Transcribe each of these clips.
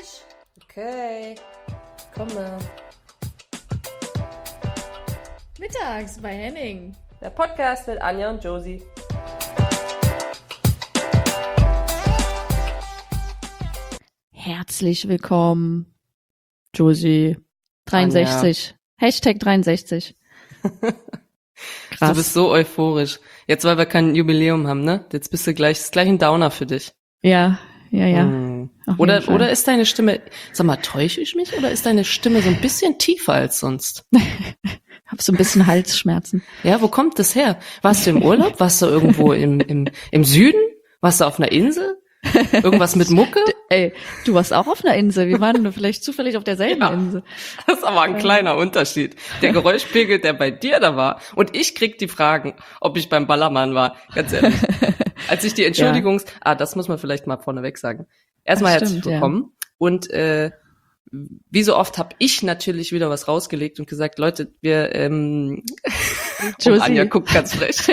Tisch. Okay, komme. Mittags bei Henning. Der Podcast mit Anja und Josie. Herzlich willkommen, Josie. 63. Anja. Hashtag 63. Krass. Du bist so euphorisch. Jetzt, weil wir kein Jubiläum haben, ne? Jetzt bist du gleich, ist gleich ein Downer für dich. Ja. Oder ist deine Stimme, sag mal, täusche ich mich? Oder ist deine Stimme so ein bisschen tiefer als sonst? Hab so ein bisschen Halsschmerzen. Ja, wo kommt das her? Warst du im Urlaub? Warst du irgendwo im Süden? Warst du auf einer Insel? Irgendwas mit Mucke? Ey, du warst auch auf einer Insel. Wir waren vielleicht zufällig auf derselben Insel. Das ist aber ein kleiner Unterschied. Der Geräuschpegel, der bei dir da war. Und ich krieg die Fragen, ob ich beim Ballermann war. Ganz ehrlich. Als ich die das muss man vielleicht mal vorneweg sagen. Erstmal herzlich willkommen. Ja. Und wie so oft habe ich natürlich wieder was rausgelegt und gesagt, Leute, wir Anja guckt ganz frech.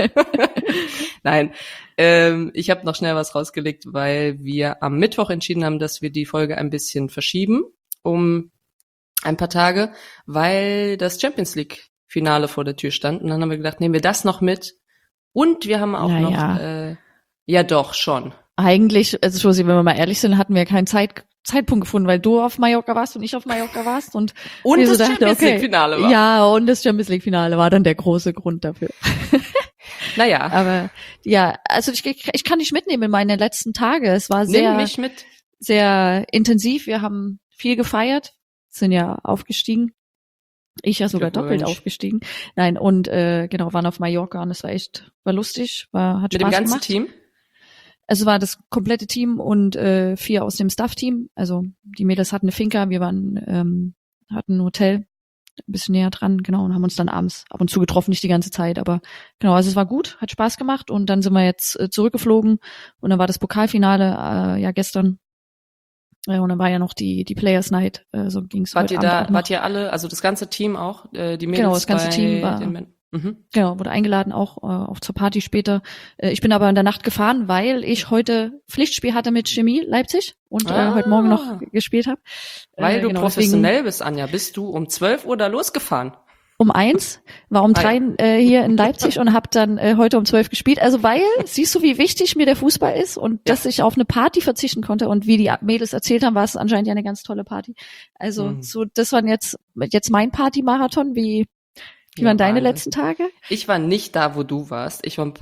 Nein, ich habe noch schnell was rausgelegt, weil wir am Mittwoch entschieden haben, dass wir die Folge ein bisschen verschieben um ein paar Tage, weil das Champions League Finale vor der Tür stand. Und dann haben wir gedacht, nehmen wir das noch mit. Und wir haben auch ja doch schon. Eigentlich, also Josie, wenn wir mal ehrlich sind, hatten wir keinen Zeitpunkt gefunden, weil du auf Mallorca warst und ich auf Mallorca warst und das Champions League Finale war. Ja, und das Champions League Finale war dann der große Grund dafür. Naja. Aber ja, also ich kann dich mitnehmen in meine letzten Tage. Es war Nimm mich mit. Sehr intensiv. Wir haben viel gefeiert, sind ja aufgestiegen. Ich ja sogar doppelt aufgestiegen. Nein, und waren auf Mallorca und es war lustig, hat Spaß gemacht. Mit dem ganzen Team? Also war das komplette Team und 4 aus dem Staff-Team. Also die Mädels hatten eine Finca, wir hatten ein Hotel, ein bisschen näher dran, genau, und haben uns dann abends ab und zu getroffen, nicht die ganze Zeit, aber genau, also es war gut, hat Spaß gemacht und dann sind wir jetzt zurückgeflogen und dann war das Pokalfinale gestern. Und dann war ja noch die Players Night, so ging's. Wart ihr alle, also das ganze Team auch, die Mädels? Genau, das ganze Team war, genau, wurde eingeladen auch zur Party später. Ich bin aber in der Nacht gefahren, weil ich heute Pflichtspiel hatte mit Chemie Leipzig und heute Morgen noch gespielt habe. Weil du professionell bist, Anja, bist du um 12 Uhr da losgefahren? Um 1, war um 3 hier in Leipzig und habe dann heute um 12 gespielt. Also siehst du, wie wichtig mir der Fußball ist und dass ich auf eine Party verzichten konnte und wie die Mädels erzählt haben, war es anscheinend ja eine ganz tolle Party. Also so, das waren jetzt mein Party-Marathon. Wie waren deine letzten Tage? Ich war nicht da, wo du warst. Ich war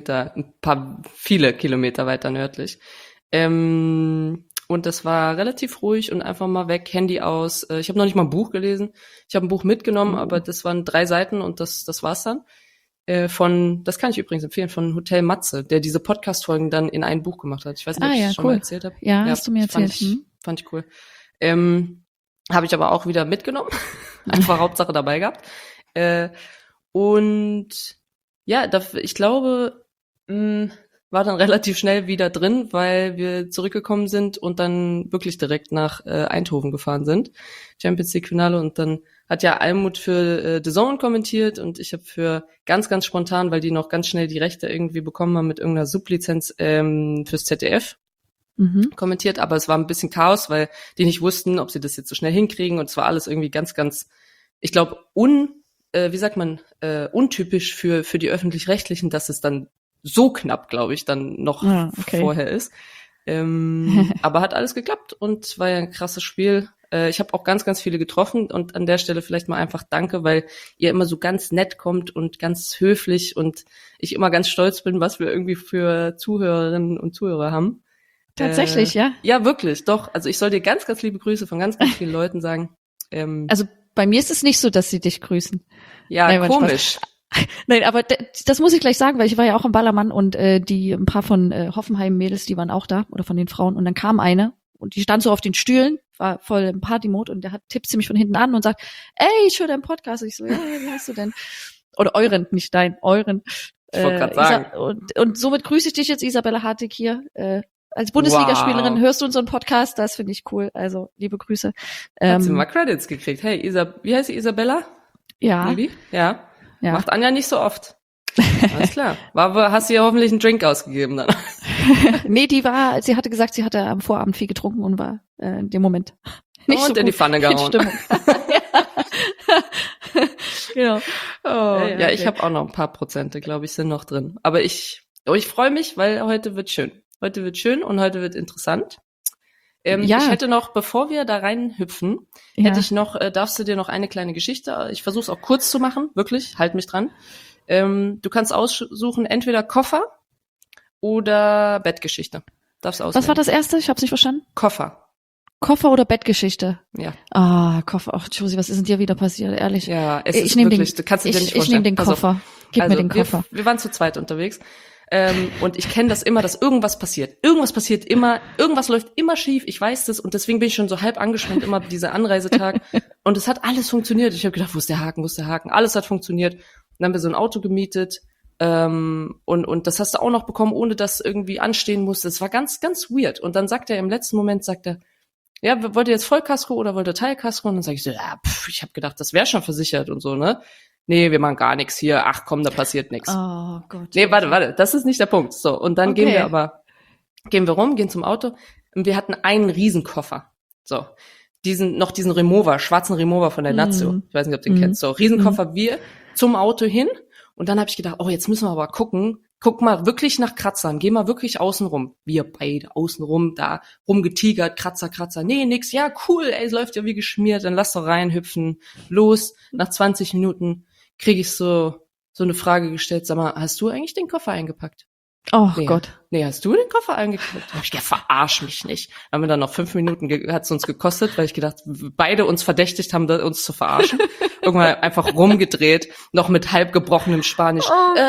viele Kilometer weiter nördlich. Und das war relativ ruhig und einfach mal weg, Handy aus. Ich habe noch nicht mal ein Buch gelesen. Ich habe ein Buch mitgenommen, aber das waren 3 Seiten und das war's dann. Das kann ich übrigens empfehlen, von Hotel Matze, der diese Podcast-Folgen dann in ein Buch gemacht hat. Ich weiß nicht, ob ich das schon mal erzählt habe. Ja, hast du mir erzählt. Fand ich cool. Habe ich aber auch wieder mitgenommen. Einfach Hauptsache dabei gehabt. Und ja, ich glaube, war dann relativ schnell wieder drin, weil wir zurückgekommen sind und dann wirklich direkt nach Eindhoven gefahren sind. Champions League Finale, und dann hat ja Almut für The Zone kommentiert und ich habe für ganz, ganz spontan, weil die noch ganz schnell die Rechte irgendwie bekommen haben mit irgendeiner Sublizenz fürs ZDF kommentiert, aber es war ein bisschen Chaos, weil die nicht wussten, ob sie das jetzt so schnell hinkriegen, und es war alles irgendwie ganz, ganz, ich glaube, untypisch für die Öffentlich-Rechtlichen, dass es dann so knapp, glaube ich, dann noch vorher ist. Aber hat alles geklappt und war ja ein krasses Spiel. Ich habe auch ganz, ganz viele getroffen und an der Stelle vielleicht mal einfach danke, weil ihr immer so ganz nett kommt und ganz höflich und ich immer ganz stolz bin, was wir irgendwie für Zuhörerinnen und Zuhörer haben. Tatsächlich, ja? Ja, wirklich, doch. Also ich soll dir ganz, ganz liebe Grüße von ganz, ganz vielen Leuten sagen. Also bei mir ist es nicht so, dass sie dich grüßen. Ja, nein, komisch. Nein, aber das muss ich gleich sagen, weil ich war ja auch im Ballermann und ein paar von Hoffenheim-Mädels, die waren auch da, oder von den Frauen, und dann kam eine und die stand so auf den Stühlen, war voll im Party-Mode und der tippt sie mich von hinten an und sagt, ey, ich höre deinen Podcast. Und ich so, ja, wie heißt du denn? Oder euren, nicht dein, euren. Ich wollte gerade sagen. Und somit grüße ich dich jetzt, Isabella Hartig hier, als Bundesligaspielerin. Hörst du unseren Podcast? Das finde ich cool. Also, liebe Grüße. Hat sie mal Credits gekriegt. Hey, wie heißt sie, Isabella? Ja. Baby? Ja. Macht Anja nicht so oft. Alles klar. Hast du ihr hoffentlich einen Drink ausgegeben dann? Nee, sie hatte gesagt, sie hatte am Vorabend viel getrunken und war in dem Moment nicht so in die Pfanne gehauen. Genau. Ja, ich habe auch noch ein paar Prozente, glaube ich, sind noch drin. Aber ich freue mich, weil heute wird schön. Heute wird schön und heute wird interessant. Ich hätte noch, bevor wir da reinhüpfen, darfst du dir noch eine kleine Geschichte, ich versuche es auch kurz zu machen, wirklich, halt mich dran. Du kannst aussuchen, entweder Koffer oder Bettgeschichte. Darfst auswählen. Was war das erste? Ich habe es nicht verstanden. Koffer oder Bettgeschichte? Ja. Koffer. Ach, Josie, was ist denn dir wieder passiert? Ehrlich. Ja, ich nehme wirklich, du kannst dir nicht vorstellen. Ich nehme den Koffer. Gib mir den Koffer. Wir waren zu zweit unterwegs. Und ich kenne das immer, dass irgendwas passiert. Irgendwas passiert immer, irgendwas läuft immer schief, ich weiß das und deswegen bin ich schon so halb angespannt, immer dieser Anreisetag. Und es hat alles funktioniert. Ich habe gedacht, wo ist der Haken? Alles hat funktioniert. Dann haben wir so ein Auto gemietet und das hast du auch noch bekommen, ohne dass irgendwie anstehen musste. Es war ganz, ganz weird. Und dann sagt er im letzten Moment, ja, wollt ihr jetzt Vollkasko oder wollt ihr Teilkasko? Und dann sage ich so, ich habe gedacht, das wäre schon versichert und so, ne? Nee, wir machen gar nichts hier. Ach komm, da passiert nichts. Oh Gott. Nee, warte, das ist nicht der Punkt. So, und dann gehen wir rum, gehen zum Auto und wir hatten einen Riesenkoffer. So, diesen Remover, schwarzen Remover von der Lazio. Ich weiß nicht, ob du den kennst. So, Riesenkoffer, wir zum Auto hin und dann habe ich gedacht, jetzt müssen wir aber gucken. Guck mal wirklich nach Kratzern, geh mal wirklich außen rum. Wir beide außen rum, da rumgetigert, Kratzer. Nee, nix, ja, cool, es läuft ja wie geschmiert, dann lass doch reinhüpfen. Los, nach 20 Minuten kriege ich so eine Frage gestellt, sag mal, hast du eigentlich den Koffer eingepackt? Oh Gott. Nee, hast du den Koffer eingepackt? Hab ich gedacht, verarsch mich nicht. Haben wir dann noch 5 Minuten, hat's uns gekostet, weil ich gedacht, beide uns verdächtigt haben, uns zu verarschen. Irgendwann einfach rumgedreht, noch mit halb gebrochenem Spanisch.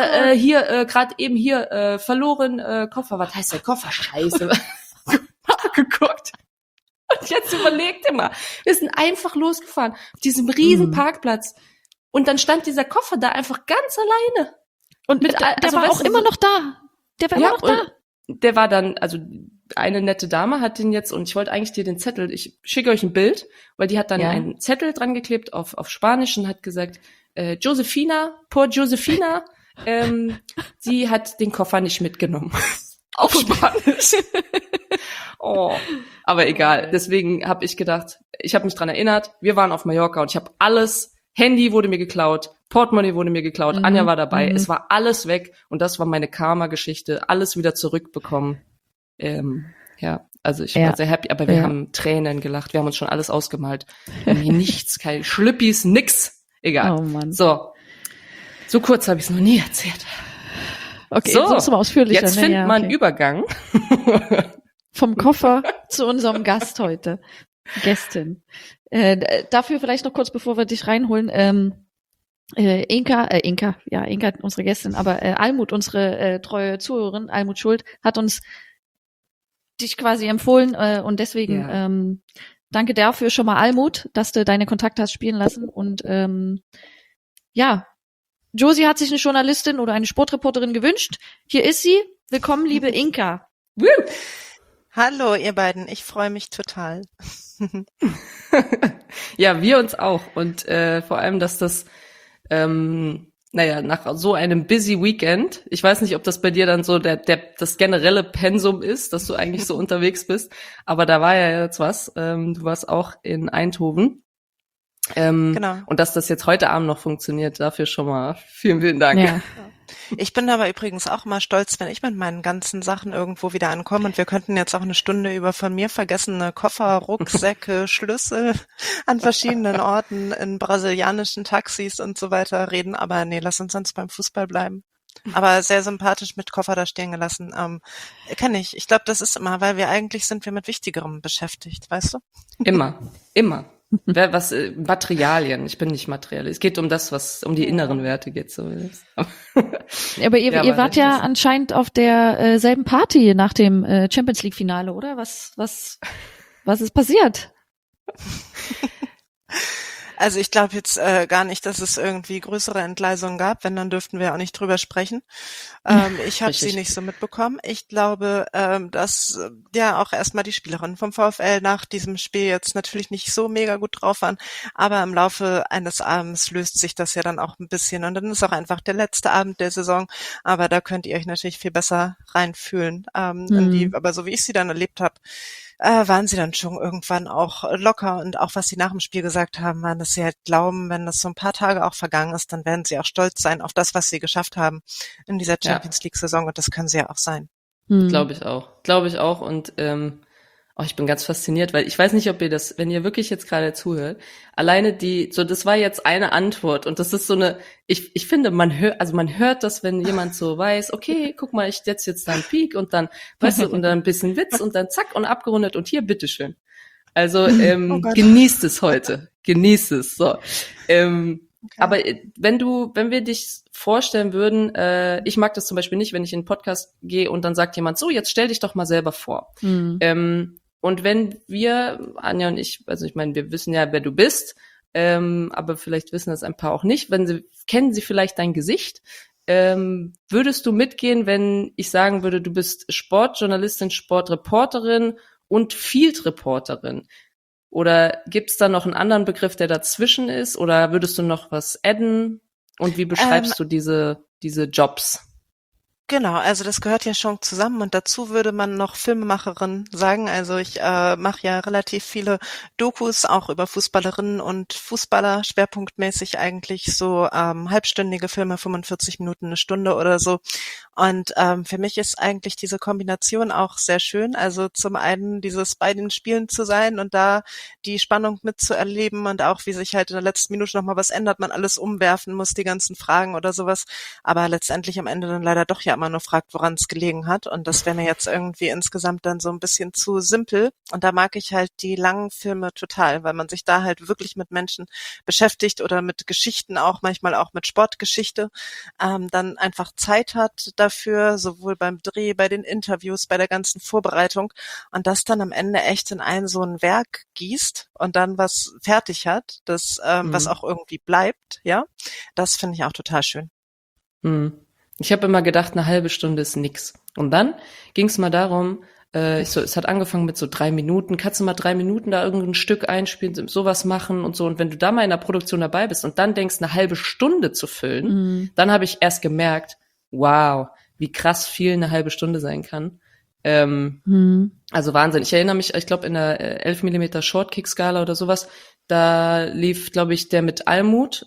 Verloren, Koffer, was heißt der Koffer? Scheiße. Geguckt. Und jetzt überlegt immer, wir sind einfach losgefahren auf diesem riesen Parkplatz. Und dann stand dieser Koffer da einfach ganz alleine. Und der war auch immer noch da. Der war immer noch da. Der war dann, also eine nette Dame hat den jetzt, und ich wollte eigentlich dir den Zettel, ich schicke euch ein Bild, weil die hat dann einen Zettel dran geklebt auf Spanisch und hat gesagt, Josefina, sie hat den Koffer nicht mitgenommen. Auf Spanisch. Aber egal. Deswegen habe ich gedacht, ich habe mich dran erinnert, wir waren auf Mallorca und ich habe alles, Handy wurde mir geklaut, Portemonnaie wurde mir geklaut, Anja war dabei, es war alles weg und das war meine Karma-Geschichte, alles wieder zurückbekommen. Also ich war sehr happy, aber wir haben Tränen gelacht, wir haben uns schon alles ausgemalt. Hier nichts, keine Schlüppis, nix. Egal. Oh Mann. So kurz habe ich es noch nie erzählt. Okay, so, jetzt mal ausführlicher. Jetzt findet man einen Übergang. Vom Koffer zu unserem Gast heute. Gästin. Dafür vielleicht noch kurz, bevor wir dich reinholen, Inka, unsere Gästin, aber Almut, unsere treue Zuhörerin, Almut Schuld, hat uns dich quasi empfohlen und deswegen danke dafür schon mal, Almut, dass du deine Kontakte hast spielen lassen und Josie hat sich eine Journalistin oder eine Sportreporterin gewünscht. Hier ist sie. Willkommen, liebe Inka. Woo! Hallo, ihr beiden. Ich freue mich total. Ja, wir uns auch. Und vor allem, dass das, nach so einem busy Weekend, ich weiß nicht, ob das bei dir dann so das generelle Pensum ist, dass du eigentlich so unterwegs bist, aber da war ja jetzt was. Du warst auch in Eindhoven. Genau. Und dass das jetzt heute Abend noch funktioniert, dafür schon mal vielen, vielen Dank. Ja. Ich bin aber übrigens auch mal stolz, wenn ich mit meinen ganzen Sachen irgendwo wieder ankomme und wir könnten jetzt auch eine Stunde über von mir vergessene Koffer, Rucksäcke, Schlüssel an verschiedenen Orten in brasilianischen Taxis und so weiter reden, aber nee, lass uns sonst beim Fußball bleiben. Aber sehr sympathisch mit Koffer da stehen gelassen. Kann ich. Ich glaube, das ist immer, weil eigentlich sind wir mit Wichtigerem beschäftigt, weißt du? Immer. Materialien. Ich bin nicht materiell. Es geht um das, um die inneren Werte geht so. Aber ihr wart ja anscheinend auf der selben Party nach dem Champions League Finale, oder? Was ist passiert? Also ich glaube jetzt gar nicht, dass es irgendwie größere Entgleisungen gab. Wenn, dann dürften wir auch nicht drüber sprechen. Ich habe sie Richtig. nicht so mitbekommen. Ich glaube, dass ja auch erstmal die Spielerinnen vom VfL nach diesem Spiel jetzt natürlich nicht so mega gut drauf waren. Aber im Laufe eines Abends löst sich das ja dann auch ein bisschen. Und dann ist auch einfach der letzte Abend der Saison. Aber da könnt ihr euch natürlich viel besser reinfühlen. Aber so wie ich sie dann erlebt habe, waren sie dann schon irgendwann auch locker. Und auch was sie nach dem Spiel gesagt haben, waren, dass sie halt glauben, wenn das so ein paar Tage auch vergangen ist, dann werden sie auch stolz sein auf das, was sie geschafft haben in dieser Ja, Champions League-Saison. Und das können sie ja auch sein. glaube ich auch. Glaube ich auch. Und ich bin ganz fasziniert, weil ich weiß nicht, ob ihr das, wenn ihr wirklich jetzt gerade zuhört, alleine das war jetzt eine Antwort und das ist so eine, ich finde, man hört das, wenn jemand so weiß, okay, guck mal, ich setze jetzt da einen Peak und dann, weißt du, und dann ein bisschen Witz und dann zack und abgerundet und hier, bitteschön. Also Oh Gott. genießt es heute, genießt es. So, Okay. aber wenn wir dich vorstellen würden, ich mag das zum Beispiel nicht, wenn ich in einen Podcast gehe und dann sagt jemand, so, jetzt stell dich doch mal selber vor. Und wenn wir, Anja und ich, also ich meine, wir wissen ja, wer du bist, aber vielleicht wissen das ein paar auch nicht, kennen sie vielleicht dein Gesicht, würdest du mitgehen, wenn ich sagen würde, du bist Sportjournalistin, Sportreporterin und Field-Reporterin? Oder gibt's da noch einen anderen Begriff, der dazwischen ist? Oder würdest du noch was adden? Und wie beschreibst du diese Jobs? Genau, also das gehört ja schon zusammen und dazu würde man noch Filmemacherin sagen. Also ich mache ja relativ viele Dokus auch über Fußballerinnen und Fußballer, schwerpunktmäßig eigentlich so halbstündige Filme, 45 Minuten, eine Stunde oder so. Und für mich ist eigentlich diese Kombination auch sehr schön. Also zum einen dieses bei den Spielen zu sein und da die Spannung mitzuerleben und auch wie sich halt in der letzten Minute nochmal was ändert, man alles umwerfen muss, die ganzen Fragen oder sowas. Aber letztendlich am Ende dann leider doch ja immer nur fragt, woran es gelegen hat. Und das wäre mir jetzt irgendwie insgesamt dann so ein bisschen zu simpel. Und da mag ich halt die langen Filme total, weil man sich da halt wirklich mit Menschen beschäftigt oder mit Geschichten auch, manchmal auch mit Sportgeschichte, dann einfach Zeit hat dafür, sowohl beim Dreh, bei den Interviews, bei der ganzen Vorbereitung und das dann am Ende echt in so ein Werk gießt und dann was fertig hat, das was auch irgendwie bleibt, ja, das finde ich auch total schön. Ich habe immer gedacht, eine halbe Stunde ist nix. Und dann ging es mal darum, es hat angefangen mit so 3 Minuten. Kannst du mal 3 Minuten da irgendein Stück einspielen, sowas machen und so. Und wenn du da mal in der Produktion dabei bist und dann denkst, eine halbe Stunde zu füllen, dann habe ich erst gemerkt, wow, wie krass viel eine halbe Stunde sein kann. Also Wahnsinn. Ich erinnere mich, ich glaube in der 11 mm Shortkick-Skala oder sowas, da lief, glaube ich, der mit Almut,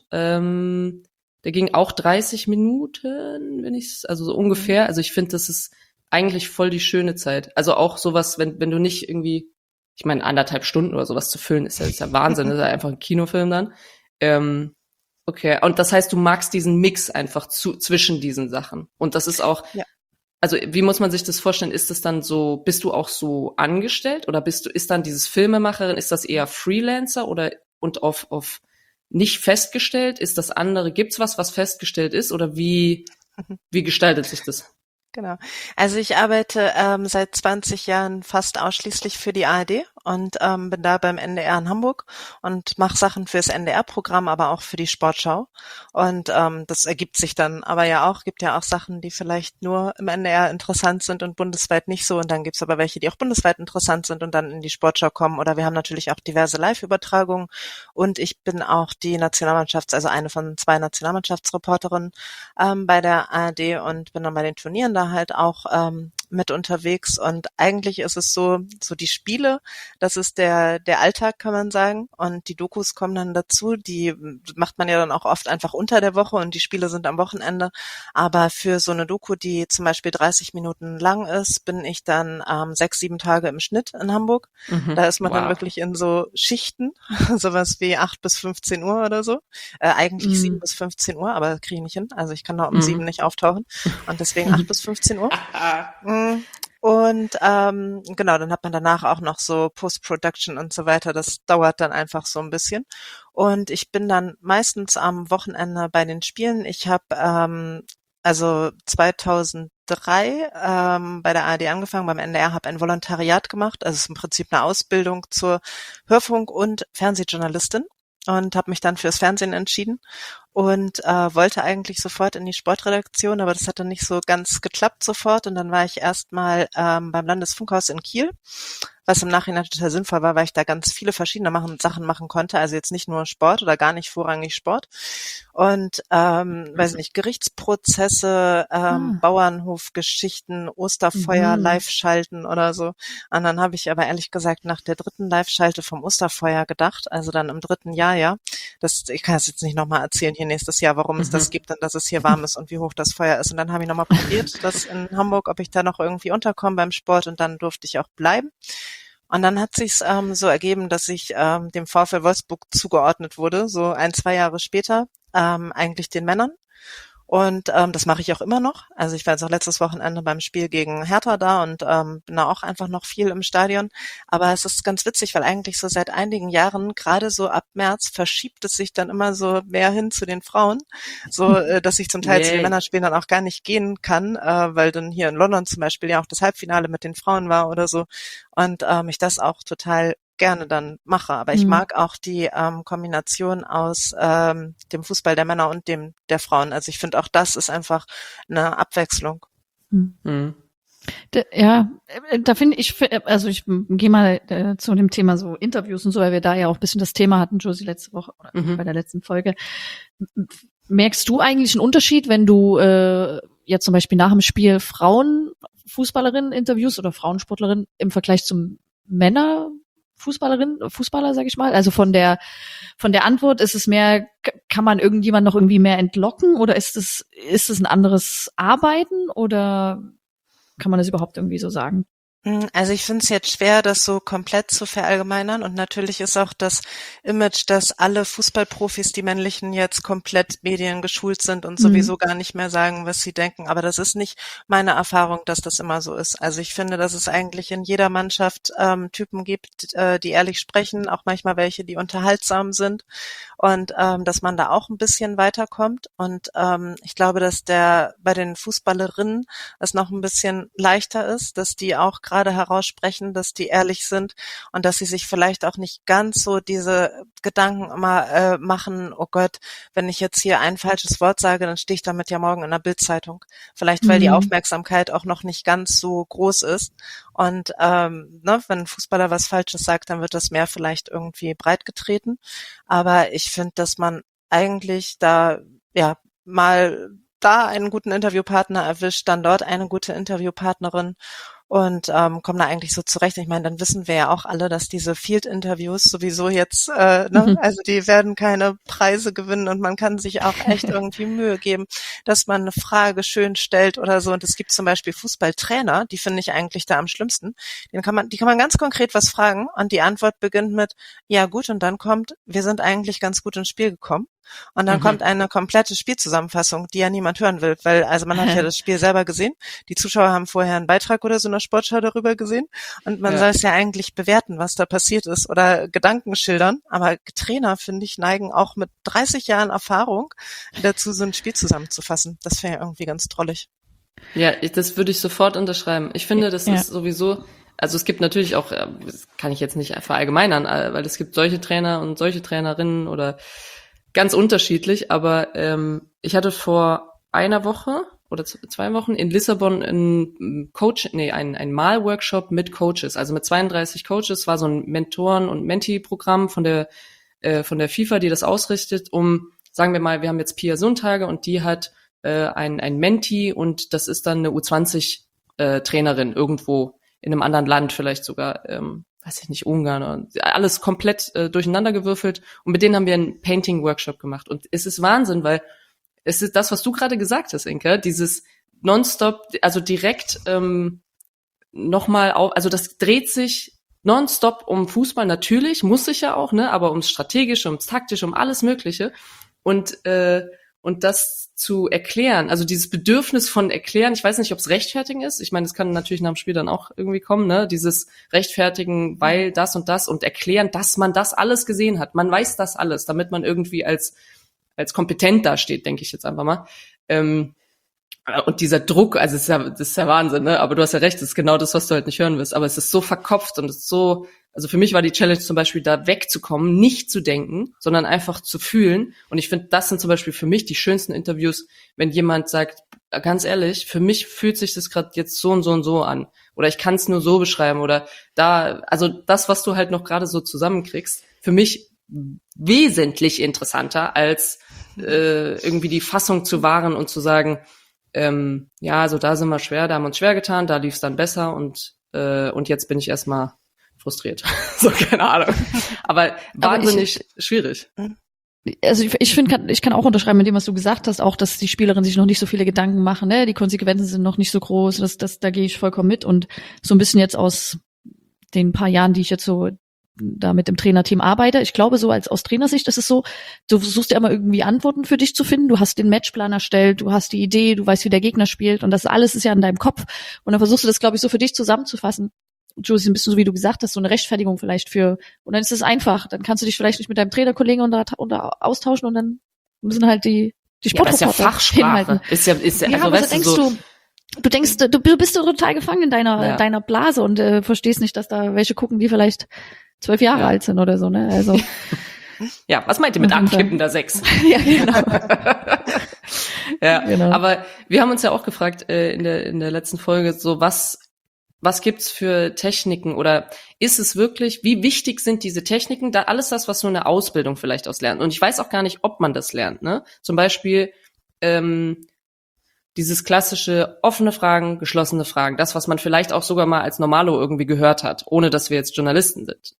der ging auch 30 Minuten, also so ungefähr. Also ich finde, das ist eigentlich voll die schöne Zeit. Also auch sowas, wenn du nicht irgendwie, ich meine, 1,5 Stunden oder sowas zu füllen, ist ja Wahnsinn, das ist ja einfach ein Kinofilm dann. Okay, und das heißt, du magst diesen Mix einfach zwischen diesen Sachen. Und das ist auch, Ja. also wie muss man sich das vorstellen? Ist das dann so, bist du auch so angestellt oder ist dann dieses Filmemacherin, ist das eher Freelancer und auf nicht festgestellt? Ist das andere, gibt's was festgestellt ist oder wie gestaltet sich das? Genau. Also ich arbeite seit 20 Jahren fast ausschließlich für die ARD und bin da beim NDR in Hamburg und mache Sachen fürs NDR-Programm, aber auch für die Sportschau. Und das ergibt sich dann aber gibt ja auch Sachen, die vielleicht nur im NDR interessant sind und bundesweit nicht so. Und dann gibt's aber welche, die auch bundesweit interessant sind und dann in die Sportschau kommen. Oder wir haben natürlich auch diverse Live-Übertragungen. Und ich bin auch die also eine von 2 Nationalmannschaftsreporterinnen bei der ARD und bin dann bei den Turnieren da halt auch mit unterwegs und eigentlich ist es so die Spiele, das ist der Alltag, kann man sagen, und die Dokus kommen dann dazu, die macht man ja dann auch oft einfach unter der Woche und die Spiele sind am Wochenende, aber für so eine Doku, die zum Beispiel 30 Minuten lang ist, bin ich dann 6, 7 Tage im Schnitt in Hamburg. Da ist man dann wirklich in so Schichten, sowas wie 8 bis 15 Uhr oder so, eigentlich 7 bis 15 Uhr, aber kriege ich nicht hin, also ich kann da um 7 nicht auftauchen und deswegen 8 bis 15 Uhr. Und genau, dann hat man danach auch noch so Post-Production und so weiter. Das dauert dann einfach so ein bisschen. Und ich bin dann meistens am Wochenende bei den Spielen. Ich habe also 2003 bei der ARD angefangen, beim NDR, habe ein Volontariat gemacht. Also es ist im Prinzip eine Ausbildung zur Hörfunk- und Fernsehjournalistin. und habe mich dann fürs Fernsehen entschieden und wollte eigentlich sofort in die Sportredaktion, aber das hat dann nicht so ganz geklappt sofort. Und dann war ich erstmal beim Landesfunkhaus in Kiel, was im Nachhinein total sinnvoll war, weil ich da ganz viele verschiedene Sachen machen konnte. Also jetzt nicht nur Sport oder gar nicht vorrangig Sport. Und weiß nicht, Gerichtsprozesse, Bauernhofgeschichten, Osterfeuer, Live-Schalten oder so. Und dann habe ich aber ehrlich gesagt nach der 3. Live-Schalte vom Osterfeuer gedacht, also dann im 3. Jahr, ja. Ich kann das jetzt nicht nochmal erzählen hier nächstes Jahr, warum es das gibt und dass es hier warm ist und wie hoch das Feuer ist. Und dann habe ich nochmal probiert, das in Hamburg, ob ich da noch irgendwie unterkomme beim Sport, und dann durfte ich auch bleiben. Und dann hat sich's so ergeben, dass ich dem VfL Wolfsburg zugeordnet wurde, so 1-2 Jahre später, eigentlich den Männern. Und das mache ich auch immer noch. Also ich war jetzt auch letztes Wochenende beim Spiel gegen Hertha da und bin da auch einfach noch viel im Stadion. Aber es ist ganz witzig, weil eigentlich so seit einigen Jahren, gerade so ab März, verschiebt es sich dann immer so mehr hin zu den Frauen. So, dass ich zum Teil zu den Männerspielen dann auch gar nicht gehen kann, weil dann hier in London zum Beispiel ja auch das Halbfinale mit den Frauen war oder so. Und ich das auch total gerne dann mache. Aber ich mag auch die Kombination aus dem Fußball der Männer und dem der Frauen. Also ich finde auch das ist einfach eine Abwechslung. Da finde ich, also ich gehe mal zu dem Thema so Interviews und so, weil wir da ja auch ein bisschen das Thema hatten, Josie, letzte Woche oder bei der letzten Folge. Merkst du eigentlich einen Unterschied, wenn du jetzt zum Beispiel nach dem Spiel Frauenfußballerinnen interviewst oder Frauensportlerinnen im Vergleich zum Fußballer, sag ich mal? Also von der Antwort ist es mehr, kann man irgendjemand noch irgendwie mehr entlocken oder ist es ein anderes Arbeiten oder kann man das überhaupt irgendwie so sagen? Also ich finde es jetzt schwer, das so komplett zu verallgemeinern, und natürlich ist auch das Image, dass alle Fußballprofis, die männlichen, jetzt komplett mediengeschult sind und sowieso gar nicht mehr sagen, was sie denken. Aber das ist nicht meine Erfahrung, dass das immer so ist. Also ich finde, dass es eigentlich in jeder Mannschaft Typen gibt, die ehrlich sprechen, auch manchmal welche, die unterhaltsam sind, und dass man da auch ein bisschen weiterkommt. Und ich glaube, dass bei den Fußballerinnen es noch ein bisschen leichter ist, dass die auch gerade heraussprechen, dass die ehrlich sind und dass sie sich vielleicht auch nicht ganz so diese Gedanken immer machen, oh Gott, wenn ich jetzt hier ein falsches Wort sage, dann stehe ich damit ja morgen in der Bild-Zeitung. Vielleicht, weil die Aufmerksamkeit auch noch nicht ganz so groß ist. Und wenn ein Fußballer was Falsches sagt, dann wird das mehr vielleicht irgendwie breitgetreten. Aber ich finde, dass man eigentlich da mal da einen guten Interviewpartner erwischt, dann dort eine gute Interviewpartnerin und kommen da eigentlich so zurecht. Ich meine, dann wissen wir ja auch alle, dass diese Field-Interviews sowieso jetzt, also die werden keine Preise gewinnen und man kann sich auch echt irgendwie Mühe geben, dass man eine Frage schön stellt oder so. Und es gibt zum Beispiel Fußballtrainer, die finde ich eigentlich da am schlimmsten. Die kann man ganz konkret was fragen und die Antwort beginnt mit, ja gut, und dann kommt, wir sind eigentlich ganz gut ins Spiel gekommen. Und dann kommt eine komplette Spielzusammenfassung, die ja niemand hören will, weil also man hat ja das Spiel selber gesehen. Die Zuschauer haben vorher einen Beitrag oder so in der Sportschau darüber gesehen und man soll es ja eigentlich bewerten, was da passiert ist oder Gedanken schildern. Aber Trainer, finde ich, neigen auch mit 30 Jahren Erfahrung dazu, so ein Spiel zusammenzufassen. Das wäre ja irgendwie ganz drollig. Ja, das würde ich sofort unterschreiben. Ich finde, das ist sowieso, also es gibt natürlich auch, das kann ich jetzt nicht verallgemeinern, weil es gibt solche Trainer und solche Trainerinnen oder ganz unterschiedlich, aber ich hatte vor einer Woche oder 2 Wochen in Lissabon einen Malworkshop mit Coaches, also mit 32 Coaches, war so ein Mentoren- und Mentee-Programm von der FIFA, die das ausrichtet, sagen wir mal, wir haben jetzt Pia Sundhage und die hat ein Mentee und das ist dann eine U20-Trainerin irgendwo in einem anderen Land, vielleicht sogar weiß ich nicht, Ungarn, oder alles komplett durcheinander gewürfelt. Und mit denen haben wir einen Painting-Workshop gemacht. Und es ist Wahnsinn, weil es ist das, was du gerade gesagt hast, Inka, dieses nonstop, also direkt nochmal auf, also das dreht sich nonstop um Fußball, natürlich, muss sich ja auch, ne, aber ums Strategische, ums Taktische, um alles Mögliche. Und das zu erklären, also dieses Bedürfnis von Erklären, ich weiß nicht, ob es Rechtfertigen ist, ich meine, es kann natürlich nach dem Spiel dann auch irgendwie kommen, ne, dieses Rechtfertigen, weil das und erklären, dass man das alles gesehen hat, man weiß das alles, damit man irgendwie als kompetent dasteht, denke ich jetzt einfach mal. Und dieser Druck, also das ist ja Wahnsinn, ne? Aber du hast ja recht, das ist genau das, was du halt nicht hören willst. Aber es ist so verkopft und es ist so, also für mich war die Challenge zum Beispiel, da wegzukommen, nicht zu denken, sondern einfach zu fühlen. Und ich finde, das sind zum Beispiel für mich die schönsten Interviews, wenn jemand sagt, ganz ehrlich, für mich fühlt sich das gerade jetzt so und so und so an. Oder ich kann es nur so beschreiben. Oder da, also das, was du halt noch gerade so zusammenkriegst, für mich wesentlich interessanter, als irgendwie die Fassung zu wahren und zu sagen, ja, also da sind wir schwer, da haben wir uns schwer getan, da lief es dann besser und jetzt bin ich erstmal frustriert. So, keine Ahnung. Aber wahnsinnig schwierig. Also ich finde, ich kann auch unterschreiben mit dem, was du gesagt hast, auch, dass die Spielerinnen sich noch nicht so viele Gedanken machen, ne? Die Konsequenzen sind noch nicht so groß, da gehe ich vollkommen mit. Und so ein bisschen jetzt aus den paar Jahren, die ich jetzt so da mit dem Trainerteam arbeite, ich glaube so aus Trainersicht ist es so, du versuchst ja immer irgendwie Antworten für dich zu finden, du hast den Matchplan erstellt, du hast die Idee, du weißt, wie der Gegner spielt und das alles ist ja in deinem Kopf und dann versuchst du das, glaube ich, so für dich zusammenzufassen. Josie, ein bisschen so, wie du gesagt hast, so eine Rechtfertigung vielleicht für, und dann ist es einfach, dann kannst du dich vielleicht nicht mit deinem Trainerkollegen unter austauschen und dann müssen halt die Sportreporter das ist ja Fachsprache. hinhalten. Ist ja, also aber weißt du denkst, du bist so total gefangen in deiner Blase und verstehst nicht, dass da welche gucken, die vielleicht 12 Jahre alt sind oder so, ne? Also. Ja, was meint ihr mit abkippender 6? Ja, genau. Ja, genau. Aber wir haben uns ja auch gefragt in der letzten Folge, so was gibt's für Techniken oder ist es wirklich, wie wichtig sind diese Techniken? Da alles das, was nur eine Ausbildung vielleicht aus lernt. Und ich weiß auch gar nicht, ob man das lernt, ne? Zum Beispiel dieses klassische offene Fragen, geschlossene Fragen, das, was man vielleicht auch sogar mal als Normalo irgendwie gehört hat, ohne dass wir jetzt Journalisten sind.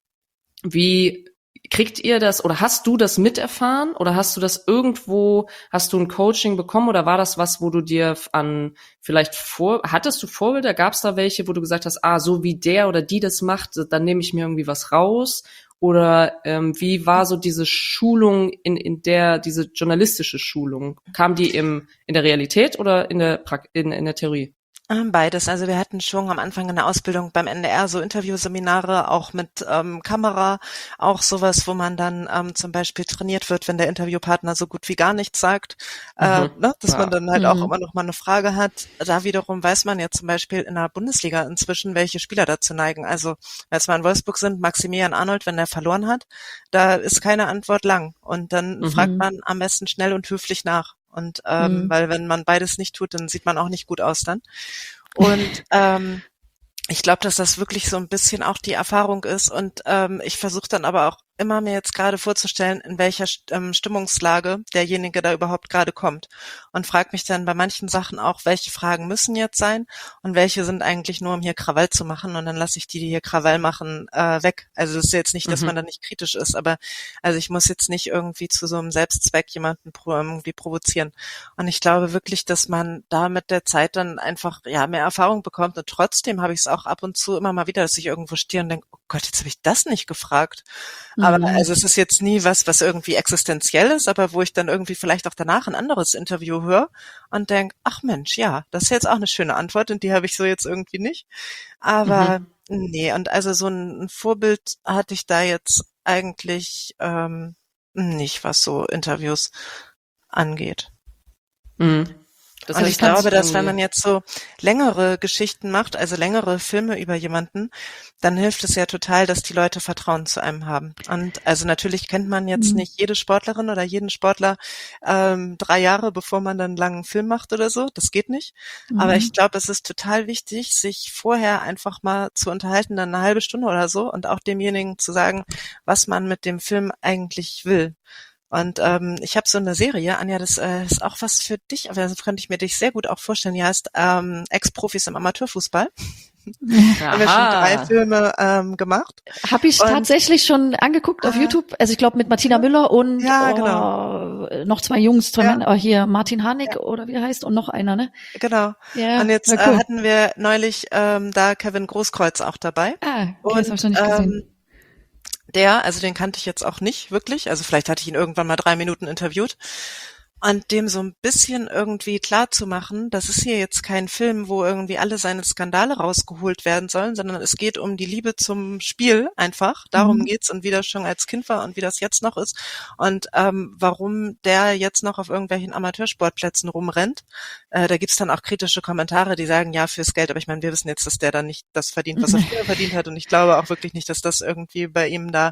Wie kriegt ihr das oder hast du das miterfahren oder hast du das irgendwo, hast du ein Coaching bekommen oder war das was, wo du dir hattest du Vorbilder, gab es da welche, wo du gesagt hast, so wie der oder die das macht, dann nehme ich mir irgendwie was raus? Oder wie war so diese Schulung diese journalistische Schulung? Kam die in der Realität oder in der Theorie? Beides. Also wir hatten schon am Anfang in der Ausbildung beim NDR so Interviewseminare, auch mit Kamera, auch sowas, wo man dann zum Beispiel trainiert wird, wenn der Interviewpartner so gut wie gar nichts sagt, dass man dann halt auch immer noch mal eine Frage hat. Da wiederum weiß man ja zum Beispiel in der Bundesliga inzwischen, welche Spieler dazu neigen. Also als wir in Wolfsburg sind, Maximilian Arnold, wenn er verloren hat, da ist keine Antwort lang. Und dann fragt man am besten schnell und höflich nach. Und weil wenn man beides nicht tut, dann sieht man auch nicht gut aus dann. Und ich glaube, dass das wirklich so ein bisschen auch die Erfahrung ist. Und ich versuche dann aber auch immer mir jetzt gerade vorzustellen, in welcher Stimmungslage derjenige da überhaupt gerade kommt. Und frage mich dann bei manchen Sachen auch, welche Fragen müssen jetzt sein und welche sind eigentlich nur, um hier Krawall zu machen. Und dann lasse ich die hier Krawall machen, weg. Also das ist jetzt nicht, dass man da nicht kritisch ist, aber also ich muss jetzt nicht irgendwie zu so einem Selbstzweck jemanden irgendwie provozieren. Und ich glaube wirklich, dass man da mit der Zeit dann einfach mehr Erfahrung bekommt. Und trotzdem habe ich es auch ab und zu immer mal wieder, dass ich irgendwo stehe und denke, oh Gott, jetzt habe ich das nicht gefragt. Aber also es ist jetzt nie was irgendwie existenziell ist, aber wo ich dann irgendwie vielleicht auch danach ein anderes Interview höre und denke, ach Mensch, ja, das ist jetzt auch eine schöne Antwort und die habe ich so jetzt irgendwie nicht. Aber nee, und also so ein Vorbild hatte ich da jetzt eigentlich nicht, was so Interviews angeht. Das und heißt, ich glaube, dass wenn man jetzt so längere Geschichten macht, also längere Filme über jemanden, dann hilft es ja total, dass die Leute Vertrauen zu einem haben. Und also natürlich kennt man jetzt nicht jede Sportlerin oder jeden Sportler 3 Jahre, bevor man dann einen langen Film macht oder so. Das geht nicht. Aber ich glaube, es ist total wichtig, sich vorher einfach mal zu unterhalten, dann eine halbe Stunde oder so und auch demjenigen zu sagen, was man mit dem Film eigentlich will. Und ich habe so eine Serie, Anja, das ist auch was für dich, aber das könnte ich mir dich sehr gut auch vorstellen. Die heißt Ex-Profis im Amateurfußball. Haben wir schon 3 Filme gemacht. Habe ich tatsächlich schon angeguckt auf YouTube. Also ich glaube mit Martina Müller und noch 2 Jungs, 2 Männer, hier Martin Harnik oder wie er heißt und noch einer, ne? Genau. Ja, und jetzt cool. hatten wir neulich da Kevin Großkreuz auch dabei. Okay, das habe ich noch nicht gesehen. Also den kannte ich jetzt auch nicht wirklich. Also vielleicht hatte ich ihn irgendwann mal 3 Minuten interviewt. Und dem so ein bisschen irgendwie klar zu machen, das ist hier jetzt kein Film, wo irgendwie alle seine Skandale rausgeholt werden sollen, sondern es geht um die Liebe zum Spiel einfach. Darum geht's und wie das schon als Kind war und wie das jetzt noch ist und warum der jetzt noch auf irgendwelchen Amateursportplätzen rumrennt. Da gibt's dann auch kritische Kommentare, die sagen, ja, fürs Geld, aber ich meine, wir wissen jetzt, dass der dann nicht das verdient, was er früher verdient hat und ich glaube auch wirklich nicht, dass das irgendwie bei ihm da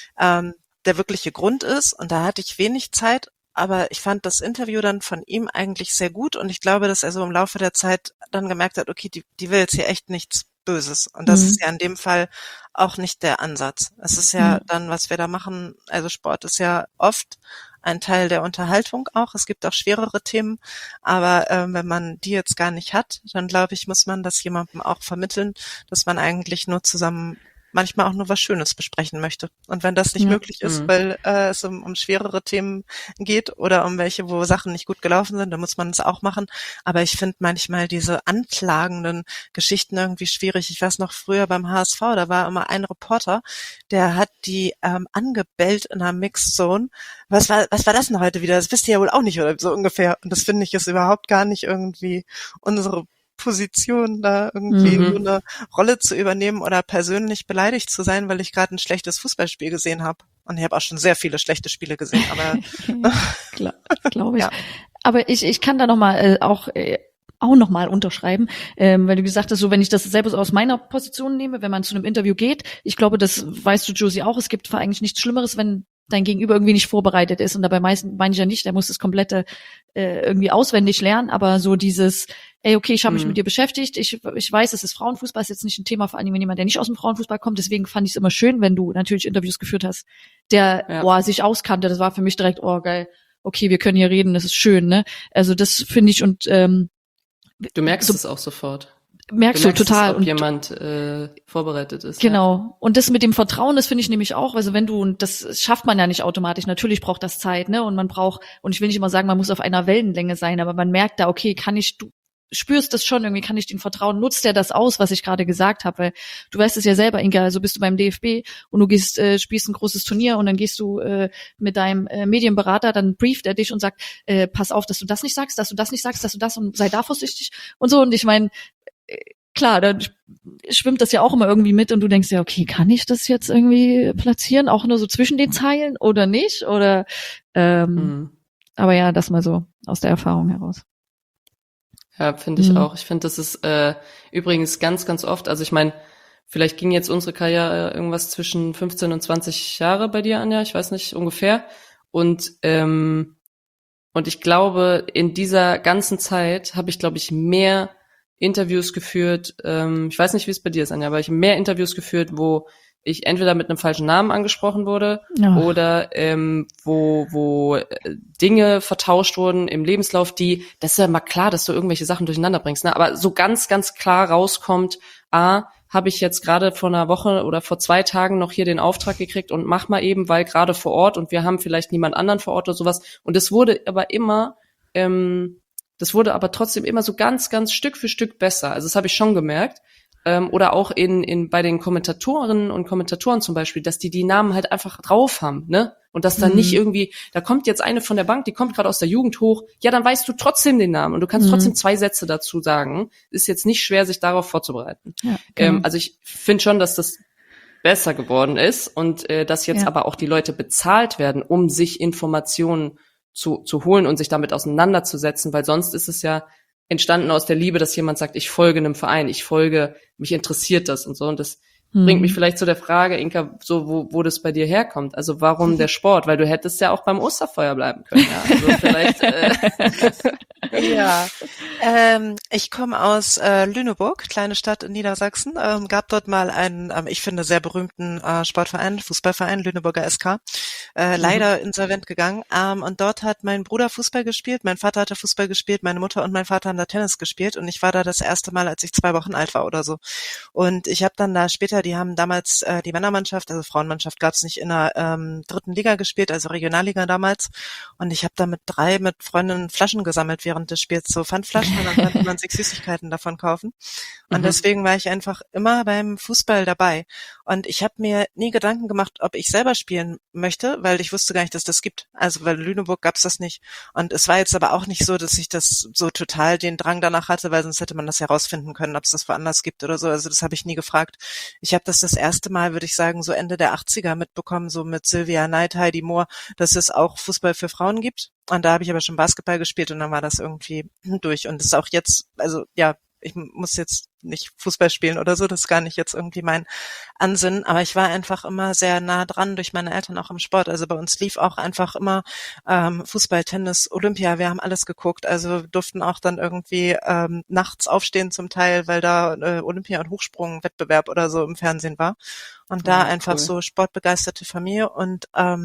der wirkliche Grund ist und da hatte ich wenig Zeit. Aber ich fand das Interview dann von ihm eigentlich sehr gut und ich glaube, dass er so im Laufe der Zeit dann gemerkt hat, okay, die will jetzt hier echt nichts Böses. Und das ist ja in dem Fall auch nicht der Ansatz. Es ist ja dann, was wir da machen, also Sport ist ja oft ein Teil der Unterhaltung auch. Es gibt auch schwerere Themen, aber wenn man die jetzt gar nicht hat, dann glaube ich, muss man das jemandem auch vermitteln, dass man eigentlich nur zusammen manchmal auch nur was Schönes besprechen möchte. Und wenn das nicht möglich ist, weil es um schwerere Themen geht oder um welche, wo Sachen nicht gut gelaufen sind, dann muss man es auch machen. Aber ich finde manchmal diese anklagenden Geschichten irgendwie schwierig. Ich weiß noch früher beim HSV, da war immer ein Reporter, der hat die angebellt in einer Mixed Zone. Was war das denn heute wieder? Das wisst ihr ja wohl auch nicht, oder so ungefähr. Und das finde ich ist überhaupt gar nicht irgendwie unsere Position, da irgendwie so eine Rolle zu übernehmen oder persönlich beleidigt zu sein, weil ich gerade ein schlechtes Fußballspiel gesehen habe. Und ich habe auch schon sehr viele schlechte Spiele gesehen, aber klar, glaube ich. Ja. Aber ich kann da nochmal auch nochmal unterschreiben, weil du gesagt hast, so wenn ich das selber so aus meiner Position nehme, wenn man zu einem Interview geht, ich glaube, das weißt du, Josie, auch, es gibt eigentlich nichts Schlimmeres, wenn dein Gegenüber irgendwie nicht vorbereitet ist und dabei meine ich ja nicht, der muss das komplette irgendwie auswendig lernen, aber so dieses, ey, okay, ich habe mich mit dir beschäftigt, ich weiß, es ist Frauenfußball, ist jetzt nicht ein Thema, vor allem wenn jemand, der nicht aus dem Frauenfußball kommt, deswegen fand ich es immer schön, wenn du natürlich Interviews geführt hast, der sich auskannte, das war für mich direkt, oh geil, okay, wir können hier reden, das ist schön, ne? Also das finde ich und du merkst es auch sofort. Merkst du total. Ob jemand vorbereitet ist. Genau. Ja. Und das mit dem Vertrauen, das finde ich nämlich auch, also wenn du, und das schafft man ja nicht automatisch, natürlich braucht das Zeit, ne? Und man braucht, und ich will nicht immer sagen, man muss auf einer Wellenlänge sein, aber man merkt da, okay, du spürst das schon, irgendwie kann ich den vertrauen, nutzt der das aus, was ich gerade gesagt habe, weil du weißt es ja selber, Inga, also bist du beim DFB und du gehst, spielst ein großes Turnier und dann gehst du mit deinem Medienberater, dann brieft er dich und sagt, pass auf, dass du das nicht sagst, dass du das nicht sagst, dass du das und sei da vorsichtig und so. Und ich meine, klar, dann schwimmt das ja auch immer irgendwie mit und du denkst ja, okay, kann ich das jetzt irgendwie platzieren, auch nur so zwischen den Zeilen oder nicht? Oder aber ja, das mal so aus der Erfahrung heraus. Ja, finde ich auch. Ich finde, das ist übrigens ganz, ganz oft, also ich meine, vielleicht ging jetzt unsere Karriere irgendwas zwischen 15 und 20 Jahre bei dir, Anja, ich weiß nicht, ungefähr. Und ich glaube, in dieser ganzen Zeit habe ich, glaube ich, mehr Interviews geführt, ich weiß nicht, wie es bei dir ist, Anja, aber ich habe mehr Interviews geführt, wo ich entweder mit einem falschen Namen angesprochen wurde oder wo Dinge vertauscht wurden im Lebenslauf, das ist ja mal klar, dass du irgendwelche Sachen durcheinander bringst, ne? Aber so ganz, ganz klar rauskommt, habe ich jetzt gerade vor einer Woche oder vor 2 Tagen noch hier den Auftrag gekriegt und mach mal eben, weil gerade vor Ort und wir haben vielleicht niemand anderen vor Ort oder sowas. Und das wurde aber trotzdem immer so ganz, ganz Stück für Stück besser. Also das habe ich schon gemerkt. Oder auch bei den Kommentatorinnen und Kommentatoren zum Beispiel, dass die Namen halt einfach drauf haben, ne? Und dass dann nicht irgendwie, da kommt jetzt eine von der Bank, die kommt gerade aus der Jugend hoch, ja, dann weißt du trotzdem den Namen und du kannst trotzdem 2 Sätze dazu sagen. Ist jetzt nicht schwer, sich darauf vorzubereiten. Ja, genau. Also ich finde schon, dass das besser geworden ist und dass jetzt aber auch die Leute bezahlt werden, um sich Informationen zu holen und sich damit auseinanderzusetzen, weil sonst ist es ja entstanden aus der Liebe, dass jemand sagt, ich folge einem Verein, mich interessiert das und so. Und das bringt mich vielleicht zu der Frage, Inka, so wo das bei dir herkommt. Also warum der Sport? Weil du hättest ja auch beim Osterfeuer bleiben können. Ja, also vielleicht. Ja, ich komme aus Lüneburg, kleine Stadt in Niedersachsen. Gab dort mal einen, ich finde, sehr berühmten Sportverein, Fußballverein, Lüneburger SK. Leider insolvent gegangen. Und dort hat mein Bruder Fußball gespielt, mein Vater hatte Fußball gespielt, meine Mutter und mein Vater haben da Tennis gespielt und ich war da das erste Mal, als ich 2 Wochen alt war oder so. Und ich habe dann da später Olympia, die haben damals die Männermannschaft, also Frauenmannschaft gab es nicht, in der 3. Liga gespielt, also Regionalliga damals. Und ich habe da mit Freundinnen Flaschen gesammelt während des Spiels, so Pfandflaschen, und dann konnte man sich Süßigkeiten davon kaufen. Und deswegen war ich einfach immer beim Fußball dabei. Und ich habe mir nie Gedanken gemacht, ob ich selber spielen möchte, weil ich wusste gar nicht, dass das gibt. Also weil in Lüneburg gab's das nicht. Und es war jetzt aber auch nicht so, dass ich das so total den Drang danach hatte, weil sonst hätte man das herausfinden können, ob es das woanders gibt oder so. Also das habe ich nie gefragt. Ich habe das erste Mal, würde ich sagen, so Ende der 80er mitbekommen, so mit Sylvia Knight, Heidi Mohr, dass es auch Fußball für Frauen gibt. Und da habe ich aber schon Basketball gespielt und dann war das irgendwie durch. Und das ist auch jetzt, also ja, ich muss jetzt nicht Fußball spielen oder so, das ist gar nicht jetzt irgendwie mein Ansinnen, aber ich war einfach immer sehr nah dran durch meine Eltern auch im Sport. Also bei uns lief auch einfach immer Fußball, Tennis, Olympia, wir haben alles geguckt, also durften auch dann irgendwie nachts aufstehen zum Teil, weil da Olympia- und Hochsprung-Wettbewerb oder so im Fernsehen war. Und da einfach cool. so sportbegeisterte Familie und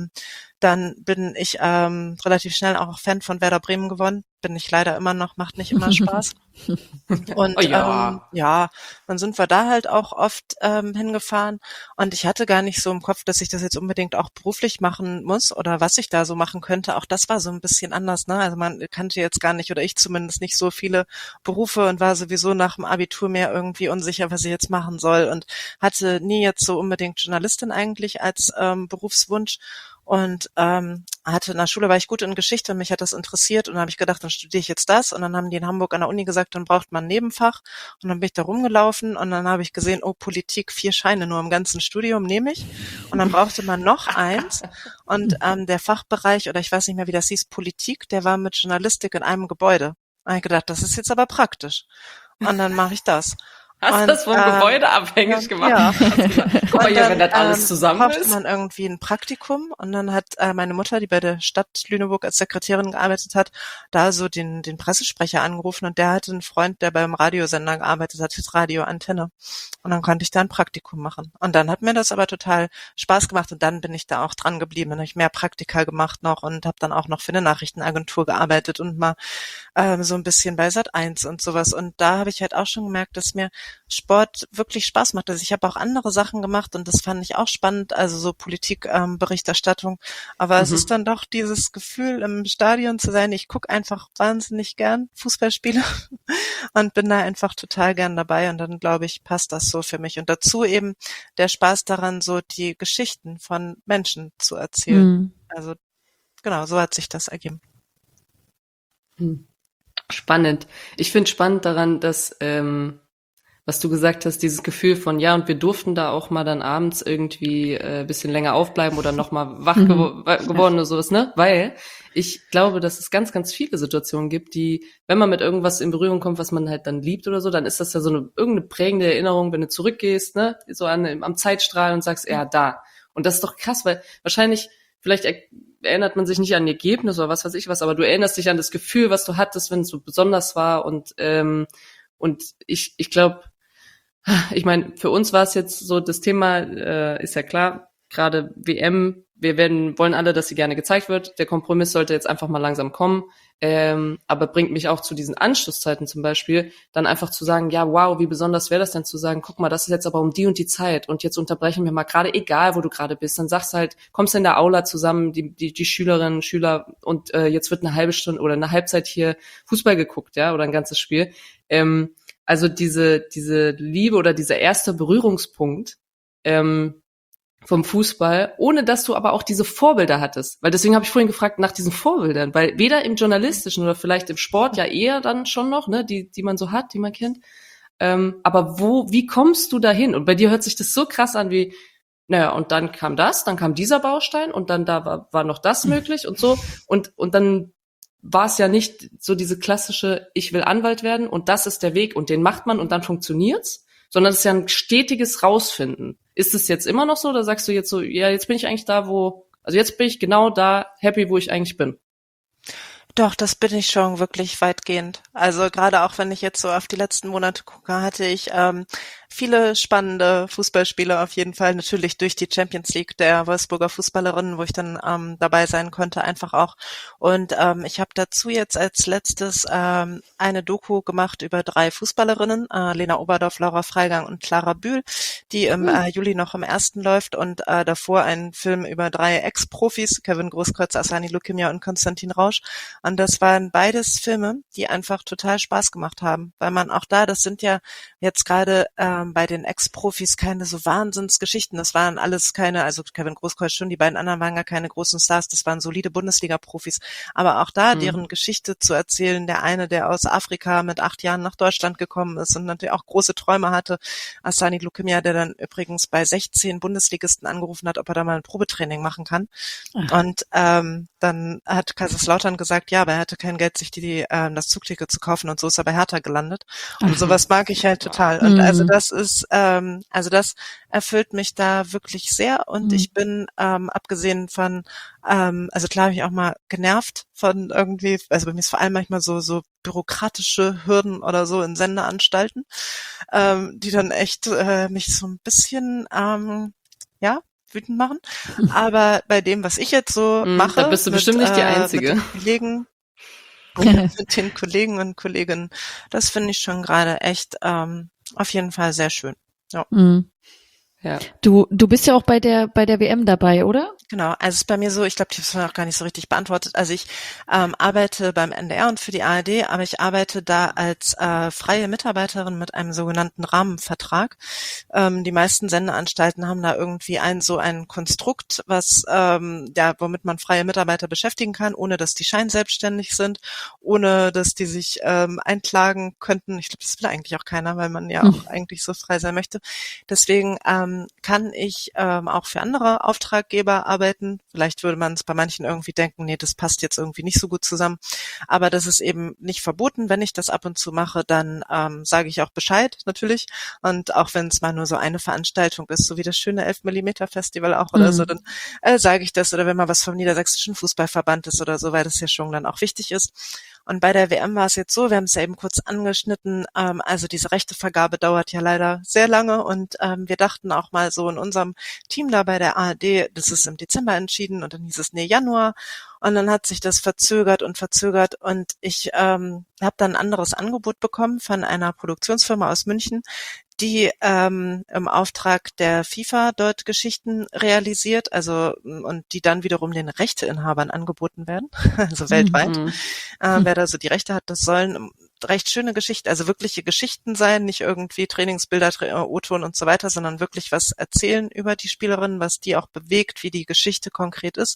dann bin ich relativ schnell auch Fan von Werder Bremen geworden. Bin ich leider immer noch, macht nicht immer Spaß. Und Oh ja. ja, dann sind wir da halt auch oft hingefahren und ich hatte gar nicht so im Kopf, dass ich das jetzt unbedingt auch beruflich machen muss oder was ich da so machen könnte. Auch das war so ein bisschen anders, ne? Also man kannte jetzt gar nicht, oder ich zumindest nicht, so viele Berufe und war sowieso nach dem Abitur mehr irgendwie unsicher, was ich jetzt machen soll, und hatte nie jetzt so unbedingt Journalistin eigentlich als Berufswunsch. Und hatte in der Schule, war ich gut in Geschichte und mich hat das interessiert, und dann habe ich gedacht, dann studiere ich jetzt das, und dann haben die in Hamburg an der Uni gesagt, dann braucht man ein Nebenfach, und dann bin ich da rumgelaufen und dann habe ich gesehen, oh, Politik, 4 Scheine nur im ganzen Studium, nehme ich, und dann brauchte man noch eins, und der Fachbereich, oder ich weiß nicht mehr, wie das hieß, Politik, der war mit Journalistik in einem Gebäude. Da habe ich gedacht, das ist jetzt aber praktisch, und dann mache ich das. Hast du das vom Gebäude abhängig gemacht? Ja. Guck mal hier, wenn das alles zusammen brauchte ist. man irgendwie ein Praktikum, und dann hat meine Mutter, die bei der Stadt Lüneburg als Sekretärin gearbeitet hat, da so den Pressesprecher angerufen, und der hatte einen Freund, der beim Radiosender gearbeitet hat, Radio Antenne. Und dann konnte ich da ein Praktikum machen. Und dann hat mir das aber total Spaß gemacht, und dann bin ich da auch dran geblieben. Dann habe ich mehr Praktika gemacht noch und habe dann auch noch für eine Nachrichtenagentur gearbeitet und mal so ein bisschen bei Sat.1 und sowas. Und da habe ich halt auch schon gemerkt, dass mir Sport wirklich Spaß macht. Also ich habe auch andere Sachen gemacht und das fand ich auch spannend, also so Politikberichterstattung. Aber es ist dann doch dieses Gefühl, im Stadion zu sein. Ich gucke einfach wahnsinnig gern Fußballspiele und bin da einfach total gern dabei, und dann, glaube ich, passt das so für mich. Und dazu eben der Spaß daran, so die Geschichten von Menschen zu erzählen. Also genau, so hat sich das ergeben. Spannend. Ich finde spannend daran, dass was du gesagt hast, dieses Gefühl von, ja, und wir durften da auch mal dann abends irgendwie bisschen länger aufbleiben oder noch mal wach geworden oder sowas, ne? Weil ich glaube, dass es ganz, ganz viele Situationen gibt, die, wenn man mit irgendwas in Berührung kommt, was man halt dann liebt oder so, dann ist das ja so irgendeine prägende Erinnerung, wenn du zurückgehst, ne? So am Zeitstrahl und sagst, ja, da. Und das ist doch krass, weil wahrscheinlich, vielleicht erinnert man sich nicht an ein Ergebnis oder was weiß ich was, aber du erinnerst dich an das Gefühl, was du hattest, wenn es so besonders war, und ich glaube, ich meine, für uns war es jetzt so, das Thema ist ja klar, gerade WM, wir wollen alle, dass sie gerne gezeigt wird. Der Kompromiss sollte jetzt einfach mal langsam kommen, aber bringt mich auch zu diesen Anschlusszeiten zum Beispiel, dann einfach zu sagen, ja, wow, wie besonders wäre das denn zu sagen, guck mal, das ist jetzt aber um die und die Zeit und jetzt unterbrechen wir mal gerade, egal wo du gerade bist, dann sagst du halt, kommst in der Aula zusammen, die Schülerinnen, Schüler, und jetzt wird eine halbe Stunde oder eine Halbzeit hier Fußball geguckt, ja, oder ein ganzes Spiel. Also diese Liebe oder dieser erste Berührungspunkt vom Fußball, ohne dass du aber auch diese Vorbilder hattest. Weil deswegen habe ich vorhin gefragt nach diesen Vorbildern, weil weder im Journalistischen oder vielleicht im Sport ja eher dann schon noch, ne, die man so hat, die man kennt. Aber wie kommst du dahin? Und bei dir hört sich das so krass an wie, naja, und dann kam das, dann kam dieser Baustein und dann da war noch das möglich und so. Und dann war es ja nicht so diese klassische, ich will Anwalt werden und das ist der Weg und den macht man und dann funktioniert's, sondern es ist ja ein stetiges Rausfinden. Ist es jetzt immer noch so, oder sagst du jetzt so, ja, jetzt bin ich eigentlich da, also jetzt bin ich genau da happy, wo ich eigentlich bin? Doch, das bin ich schon wirklich weitgehend. Also gerade auch, wenn ich jetzt so auf die letzten Monate gucke, hatte ich viele spannende Fußballspiele auf jeden Fall. Natürlich durch die Champions League der Wolfsburger Fußballerinnen, wo ich dann dabei sein konnte, einfach auch. Und ich habe dazu jetzt als letztes eine Doku gemacht über 3 Fußballerinnen, Lena Oberdorf, Laura Freigang und Clara Bühl, die im Juli noch im 1. läuft, und davor einen Film über 3 Ex-Profis, Kevin Großkreuz, Asani Lukimia und Konstantin Rausch. Und das waren beides Filme, die einfach total Spaß gemacht haben, weil man auch da, das sind ja jetzt gerade bei den Ex-Profis keine so Wahnsinnsgeschichten. Das waren alles keine, also Kevin Großkreuz schon, die beiden anderen waren gar keine großen Stars, das waren solide Bundesliga-Profis. Aber auch da deren Geschichte zu erzählen, der eine, der aus Afrika mit 8 Jahren nach Deutschland gekommen ist und natürlich auch große Träume hatte, Asani Lukimia, der dann übrigens bei 16 Bundesligisten angerufen hat, ob er da mal ein Probetraining machen kann. Und dann hat Kaiserslautern gesagt, ja, aber er hatte kein Geld, sich das Zugticket zu kaufen, und so ist er bei Hertha gelandet. Und sowas mag ich halt total. Und also das ist, also das erfüllt mich da wirklich sehr. Und ich bin, abgesehen von, also klar habe ich auch mal genervt von irgendwie, also bei mir ist vor allem manchmal so bürokratische Hürden oder so in Sendeanstalten, die dann echt mich so ein bisschen, wütend machen. Aber bei dem, was ich jetzt so mache, da bist du bestimmt nicht die Einzige. Mit den Kollegen und Kolleginnen, das finde ich schon gerade echt auf jeden Fall sehr schön. Ja. Ja. Du bist ja auch bei der WM dabei, oder? Genau, also es ist bei mir so, ich glaube, die hast du noch gar nicht so richtig beantwortet. Also ich arbeite beim NDR und für die ARD, aber ich arbeite da als freie Mitarbeiterin mit einem sogenannten Rahmenvertrag. Die meisten Sendeanstalten haben da irgendwie ein Konstrukt, was womit man freie Mitarbeiter beschäftigen kann, ohne dass die scheinselbstständig sind, ohne dass die sich einklagen könnten. Ich glaube, das will eigentlich auch keiner, weil man ja auch eigentlich so frei sein möchte. Deswegen kann ich auch für andere Auftraggeber arbeiten. Vielleicht würde man es bei manchen irgendwie denken, nee, das passt jetzt irgendwie nicht so gut zusammen. Aber das ist eben nicht verboten. Wenn ich das ab und zu mache, dann sage ich auch Bescheid, natürlich. Und auch wenn es mal nur so eine Veranstaltung ist, so wie das schöne 11mm Festival auch oder so, dann sage ich das. Oder wenn mal was vom Niedersächsischen Fußballverband ist oder so, weil das ja schon dann auch wichtig ist. Und bei der WM war es jetzt so, wir haben es ja eben kurz angeschnitten, also diese Rechtevergabe dauert ja leider sehr lange, und wir dachten auch mal so in unserem Team da bei der ARD, das ist im Dezember entschieden, und dann hieß es, nee, Januar, und dann hat sich das verzögert und ich habe dann ein anderes Angebot bekommen von einer Produktionsfirma aus München, die im Auftrag der FIFA dort Geschichten realisiert, also und die dann wiederum den Rechteinhabern angeboten werden, also weltweit. Wer da so die Rechte hat, das sollen recht schöne Geschichten, also wirkliche Geschichten sein, nicht irgendwie Trainingsbilder, O-Ton und so weiter, sondern wirklich was erzählen über die Spielerinnen, was die auch bewegt, wie die Geschichte konkret ist.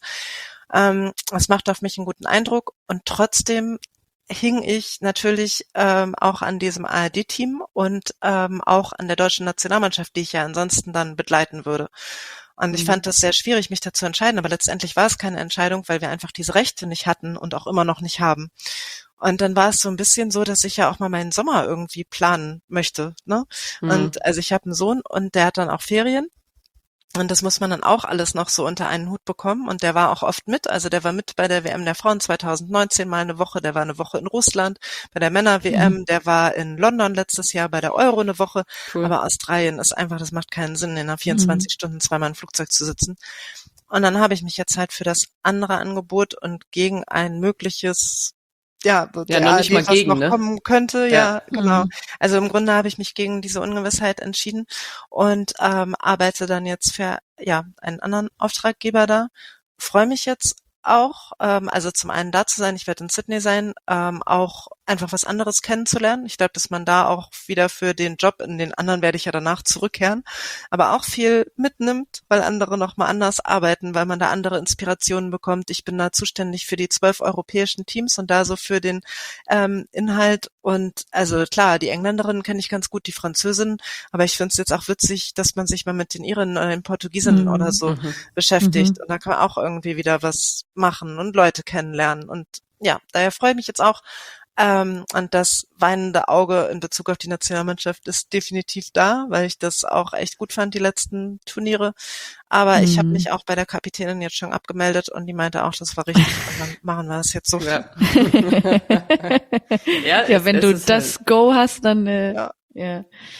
Das macht auf mich einen guten Eindruck, und trotzdem hing ich natürlich auch an diesem ARD-Team und auch an der deutschen Nationalmannschaft, die ich ja ansonsten dann begleiten würde. Und ich fand das sehr schwierig, mich dazu entscheiden, aber letztendlich war es keine Entscheidung, weil wir einfach diese Rechte nicht hatten und auch immer noch nicht haben. Und dann war es so ein bisschen so, dass ich ja auch mal meinen Sommer irgendwie planen möchte, ne? Und also ich habe einen Sohn, und der hat dann auch Ferien. Und das muss man dann auch alles noch so unter einen Hut bekommen. Und der war auch oft mit. Also der war mit bei der WM der Frauen 2019 mal eine Woche. Der war eine Woche in Russland bei der Männer-WM. Der war in London letztes Jahr bei der Euro eine Woche. Cool. Aber Australien ist einfach, das macht keinen Sinn, in einer 24 Stunden zweimal im Flugzeug zu sitzen. Und dann habe ich mich jetzt halt für das andere Angebot und gegen ein mögliches noch nicht mal gegen, was noch kommen könnte, genau. Also im Grunde habe ich mich gegen diese Ungewissheit entschieden und arbeite dann jetzt für einen anderen Auftraggeber da. Freue mich jetzt auch, also zum einen da zu sein, ich werde in Sydney sein, auch einfach was anderes kennenzulernen. Ich glaube, dass man da auch wieder für den Job, in den anderen werde ich ja danach zurückkehren, aber auch viel mitnimmt, weil andere nochmal anders arbeiten, weil man da andere Inspirationen bekommt. Ich bin da zuständig für die 12 europäischen Teams und da so für den Inhalt. Und also klar, die Engländerinnen kenne ich ganz gut, die Französinnen, aber ich finde es jetzt auch witzig, dass man sich mal mit den Irinnen oder den Portugiesinnen oder so beschäftigt. Und da kann man auch irgendwie wieder was machen und Leute kennenlernen. Und ja, daher freue ich mich jetzt auch. Und das weinende Auge in Bezug auf die Nationalmannschaft ist definitiv da, weil ich das auch echt gut fand, die letzten Turniere. Aber ich habe mich auch bei der Kapitänin jetzt schon abgemeldet und die meinte auch, das war richtig. Und dann machen wir das jetzt so. Ja, wenn du das Go hast, dann Es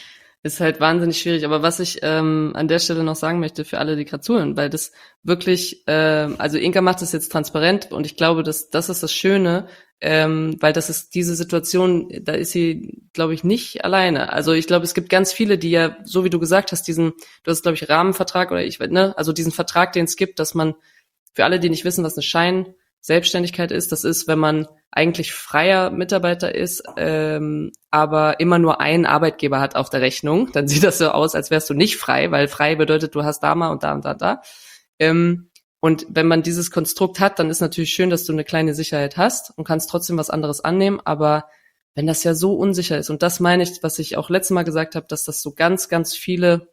ist halt wahnsinnig schwierig. Aber was ich an der Stelle noch sagen möchte für alle, die gerade zuhören, weil das wirklich, also Inka macht das jetzt transparent und ich glaube, das ist das Schöne, weil das ist diese Situation, da ist sie, glaube ich, nicht alleine. Also ich glaube, es gibt ganz viele, die ja, so wie du gesagt hast, du hast, glaube ich, Rahmenvertrag oder also diesen Vertrag, den es gibt, dass man, für alle, die nicht wissen, was eine Scheinselbstständigkeit ist, das ist, wenn man eigentlich freier Mitarbeiter ist, aber immer nur einen Arbeitgeber hat auf der Rechnung, dann sieht das so aus, als wärst du nicht frei, weil frei bedeutet, du hast da mal und da und da und da. Und wenn man dieses Konstrukt hat, dann ist natürlich schön, dass du eine kleine Sicherheit hast und kannst trotzdem was anderes annehmen, aber wenn das ja so unsicher ist, und das meine ich, was ich auch letztes Mal gesagt habe, dass das so ganz, ganz viele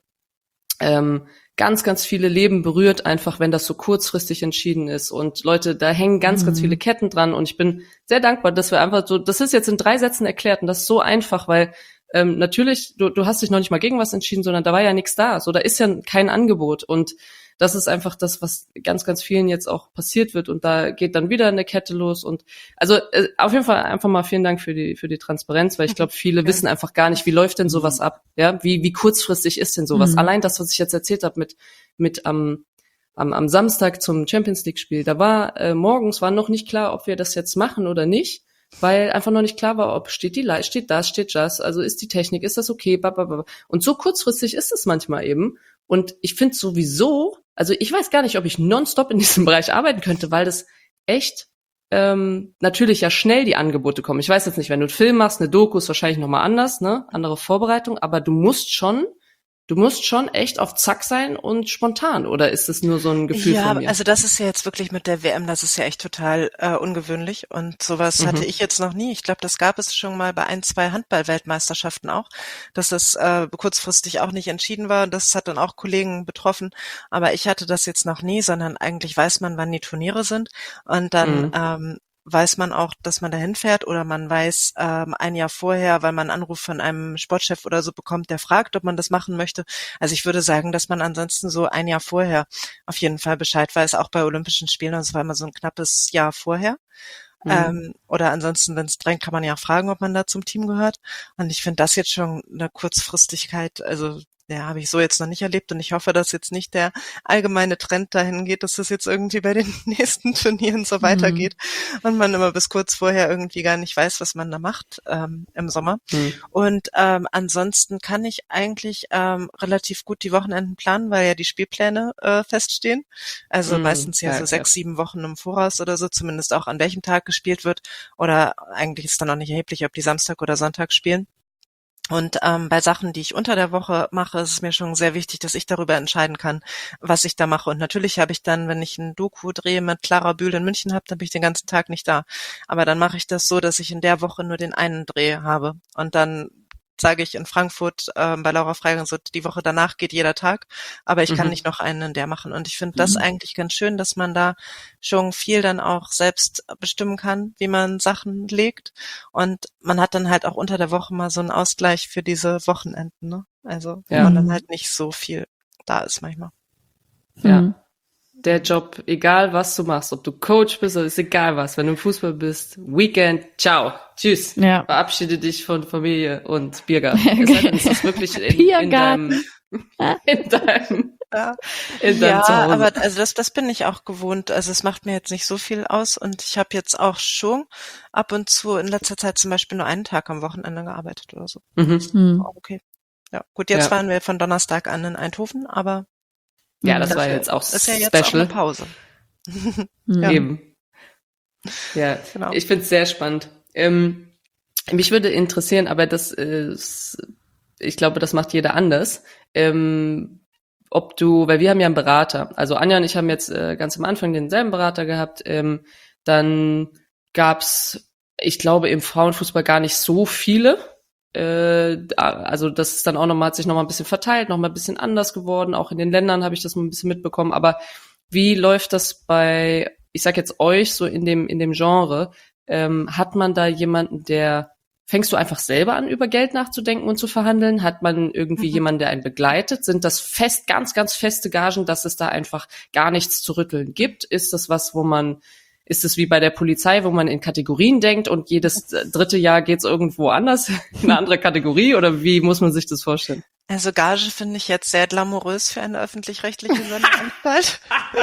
Leben berührt, einfach wenn das so kurzfristig entschieden ist. Und Leute, da hängen ganz, ganz viele Ketten dran. Und ich bin sehr dankbar, dass wir einfach so, das ist jetzt in 3 Sätzen erklärt und das ist so einfach, weil natürlich, du hast dich noch nicht mal gegen was entschieden, sondern da war ja nichts da. So, da ist ja kein Angebot. Und das ist einfach das, was ganz, ganz vielen jetzt auch passiert wird. Und da geht dann wieder eine Kette los. Und also auf jeden Fall einfach mal vielen Dank für die Transparenz, weil ich glaube, viele wissen einfach gar nicht, wie läuft denn sowas ab? Ja, wie kurzfristig ist denn sowas? Allein das, was ich jetzt erzählt habe mit am Samstag zum Champions League Spiel, da war morgens war noch nicht klar, ob wir das jetzt machen oder nicht, weil einfach noch nicht klar war, ob steht das, also ist die Technik, ist das okay, blablabla. Und so kurzfristig ist es manchmal eben. Und ich finde sowieso, also ich weiß gar nicht, ob ich nonstop in diesem Bereich arbeiten könnte, weil das echt natürlich ja schnell die Angebote kommen. Ich weiß jetzt nicht, wenn du einen Film machst, eine Doku ist wahrscheinlich nochmal anders, ne? Andere Vorbereitung, aber du musst schon echt auf Zack sein und spontan, oder ist es nur so ein Gefühl von mir? Ja, also das ist ja jetzt wirklich mit der WM, das ist ja echt total ungewöhnlich und sowas hatte ich jetzt noch nie. Ich glaube, das gab es schon mal bei 1, 2 Handball-Weltmeisterschaften auch, dass das kurzfristig auch nicht entschieden war. Das hat dann auch Kollegen betroffen, aber ich hatte das jetzt noch nie, sondern eigentlich weiß man, wann die Turniere sind und dann weiß man auch, dass man dahin fährt oder man weiß ein Jahr vorher, weil man einen Anruf von einem Sportchef oder so bekommt, der fragt, ob man das machen möchte. Also ich würde sagen, dass man ansonsten so ein Jahr vorher auf jeden Fall Bescheid weiß, auch bei Olympischen Spielen, das war immer so ein knappes Jahr vorher. Oder ansonsten, wenn es drängt, kann man ja fragen, ob man da zum Team gehört. Und ich finde das jetzt schon eine Kurzfristigkeit, also ja, habe ich so jetzt noch nicht erlebt und ich hoffe, dass jetzt nicht der allgemeine Trend dahin geht, dass das jetzt irgendwie bei den nächsten Turnieren so weitergeht und man immer bis kurz vorher irgendwie gar nicht weiß, was man da macht im Sommer. Und ansonsten kann ich eigentlich relativ gut die Wochenenden planen, weil ja die Spielpläne feststehen. Also meistens ja so 6, 7 Wochen im Voraus oder so, zumindest auch an welchem Tag gespielt wird. Oder eigentlich ist dann auch nicht erheblich, ob die Samstag oder Sonntag spielen. Und bei Sachen, die ich unter der Woche mache, ist es mir schon sehr wichtig, dass ich darüber entscheiden kann, was ich da mache. Und natürlich habe ich dann, wenn ich ein Doku drehe mit Clara Bühl in München habe, dann bin ich den ganzen Tag nicht da. Aber dann mache ich das so, dass ich in der Woche nur den einen Dreh habe. Und dann sage ich in Frankfurt bei Laura Freigang so, die Woche danach geht jeder Tag, aber ich kann nicht noch einen in der machen. Und ich finde das eigentlich ganz schön, dass man da schon viel dann auch selbst bestimmen kann, wie man Sachen legt. Und man hat dann halt auch unter der Woche mal so einen Ausgleich für diese Wochenenden, ne? Also, wo man dann halt nicht so viel da ist manchmal. Ja. Der Job, egal was du machst, ob du Coach bist oder ist egal was, wenn du im Fußball bist, Weekend, ciao, tschüss, verabschiede dich von Familie und Biergarten. Es sei denn, es ist wirklich in deinem Zuhause. Aber also das bin ich auch gewohnt. Also es macht mir jetzt nicht so viel aus und ich habe jetzt auch schon ab und zu in letzter Zeit zum Beispiel nur einen Tag am Wochenende gearbeitet oder so. Okay. Ja, gut, jetzt waren wir von Donnerstag an in Eindhoven, aber ja, das war jetzt auch ist ja jetzt special. auch eine Pause. Eben. Ja, genau. Ich finde es sehr spannend. Mich würde interessieren, aber das ist, ich glaube, das macht jeder anders. Weil wir haben ja einen Berater. Also Anja und ich haben jetzt ganz am Anfang denselben Berater gehabt. Dann gab's, ich glaube, im Frauenfußball gar nicht so viele. Also das ist dann auch hat sich nochmal ein bisschen verteilt, nochmal ein bisschen anders geworden. Auch in den Ländern habe ich das mal ein bisschen mitbekommen. Aber wie läuft das bei, ich sag jetzt euch, so in dem Genre? Hat man da jemanden, fängst du einfach selber an, über Geld nachzudenken und zu verhandeln? Hat man irgendwie jemanden, der einen begleitet? Sind das ganz, ganz feste Gagen, dass es da einfach gar nichts zu rütteln gibt? Ist das was, ist es wie bei der Polizei, wo man in Kategorien denkt und jedes 3. Jahr geht's irgendwo anders, in eine andere Kategorie? Oder wie muss man sich das vorstellen? Also Gage finde ich jetzt sehr glamourös für eine öffentlich-rechtliche Sendeanstalt.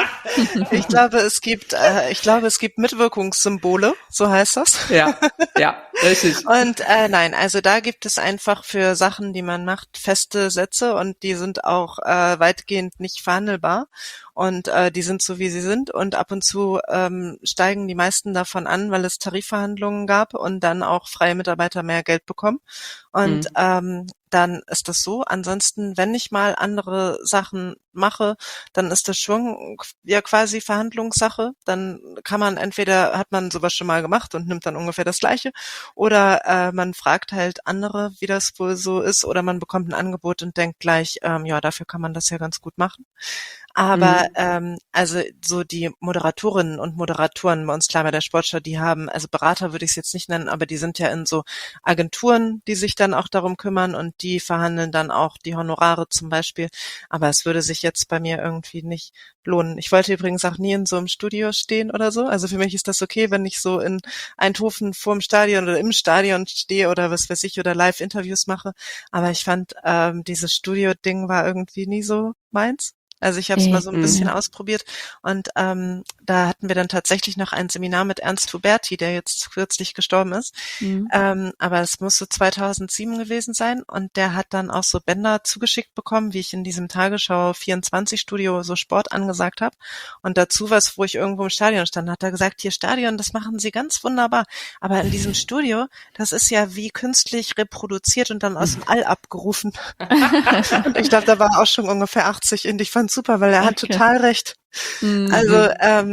Ich glaube, es gibt Mitwirkungssymbole, so heißt das. Ja, ja, richtig. Und nein, also da gibt es einfach für Sachen, die man macht, feste Sätze und die sind auch weitgehend nicht verhandelbar und die sind so, wie sie sind und ab und zu steigen die meisten davon an, weil es Tarifverhandlungen gab und dann auch freie Mitarbeiter mehr Geld bekommen und dann ist das so. Ansonsten, wenn ich mal andere Sachen mache, dann ist das schon ja quasi Verhandlungssache. Dann kann man entweder, hat man sowas schon mal gemacht und nimmt dann ungefähr das Gleiche oder man fragt halt andere, wie das wohl so ist oder man bekommt ein Angebot und denkt gleich, ja, dafür kann man das ja ganz gut machen. Aber also so die Moderatorinnen und Moderatoren bei uns klar bei der Sportschau, die haben, also Berater würde ich es jetzt nicht nennen, aber die sind ja in so Agenturen, die sich dann auch darum kümmern und die verhandeln dann auch die Honorare zum Beispiel. Aber es würde sich jetzt bei mir irgendwie nicht lohnen. Ich wollte übrigens auch nie in so einem Studio stehen oder so. Also für mich ist das okay, wenn ich so in Eindhoven vorm Stadion oder im Stadion stehe oder was weiß ich oder Live-Interviews mache. Aber ich fand, dieses Studio-Ding war irgendwie nie so meins. Also ich habe es mal so ein bisschen ausprobiert und da hatten wir dann tatsächlich noch ein Seminar mit Ernst Huberti, der jetzt kürzlich gestorben ist. Aber es muss so 2007 gewesen sein und der hat dann auch so Bänder zugeschickt bekommen, wie ich in diesem Tagesschau 24 Studio so Sport angesagt habe und dazu was, wo ich irgendwo im Stadion stand, hat er gesagt, hier Stadion, das machen Sie ganz wunderbar, aber in diesem Studio, das ist ja wie künstlich reproduziert und dann aus dem All abgerufen. Und ich glaube, da war auch schon ungefähr 80 und ich fand super, weil er hat total recht. Also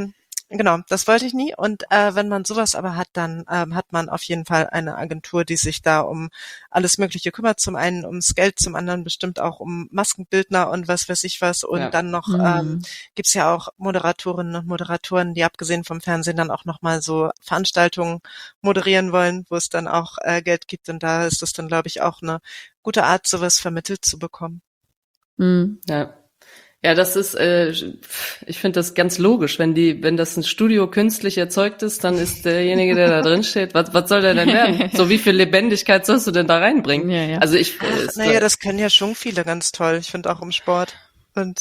genau, das wollte ich nie. Und wenn man sowas aber hat, dann hat man auf jeden Fall eine Agentur, die sich da um alles Mögliche kümmert. Zum einen ums Geld, zum anderen bestimmt auch um Maskenbildner und was weiß ich was. Und dann noch gibt's ja auch Moderatorinnen und Moderatoren, die abgesehen vom Fernsehen dann auch nochmal so Veranstaltungen moderieren wollen, wo es dann auch Geld gibt. Und da ist es dann, glaube ich, auch eine gute Art, sowas vermittelt zu bekommen. Ja. Ja, das ist, ich finde das ganz logisch. Wenn das ein Studio künstlich erzeugt ist, dann ist derjenige, der da drin steht, was soll der denn werden? So, wie viel Lebendigkeit sollst du denn da reinbringen? Ja. Also naja, das können ja schon viele ganz toll. Ich finde auch im Sport. Und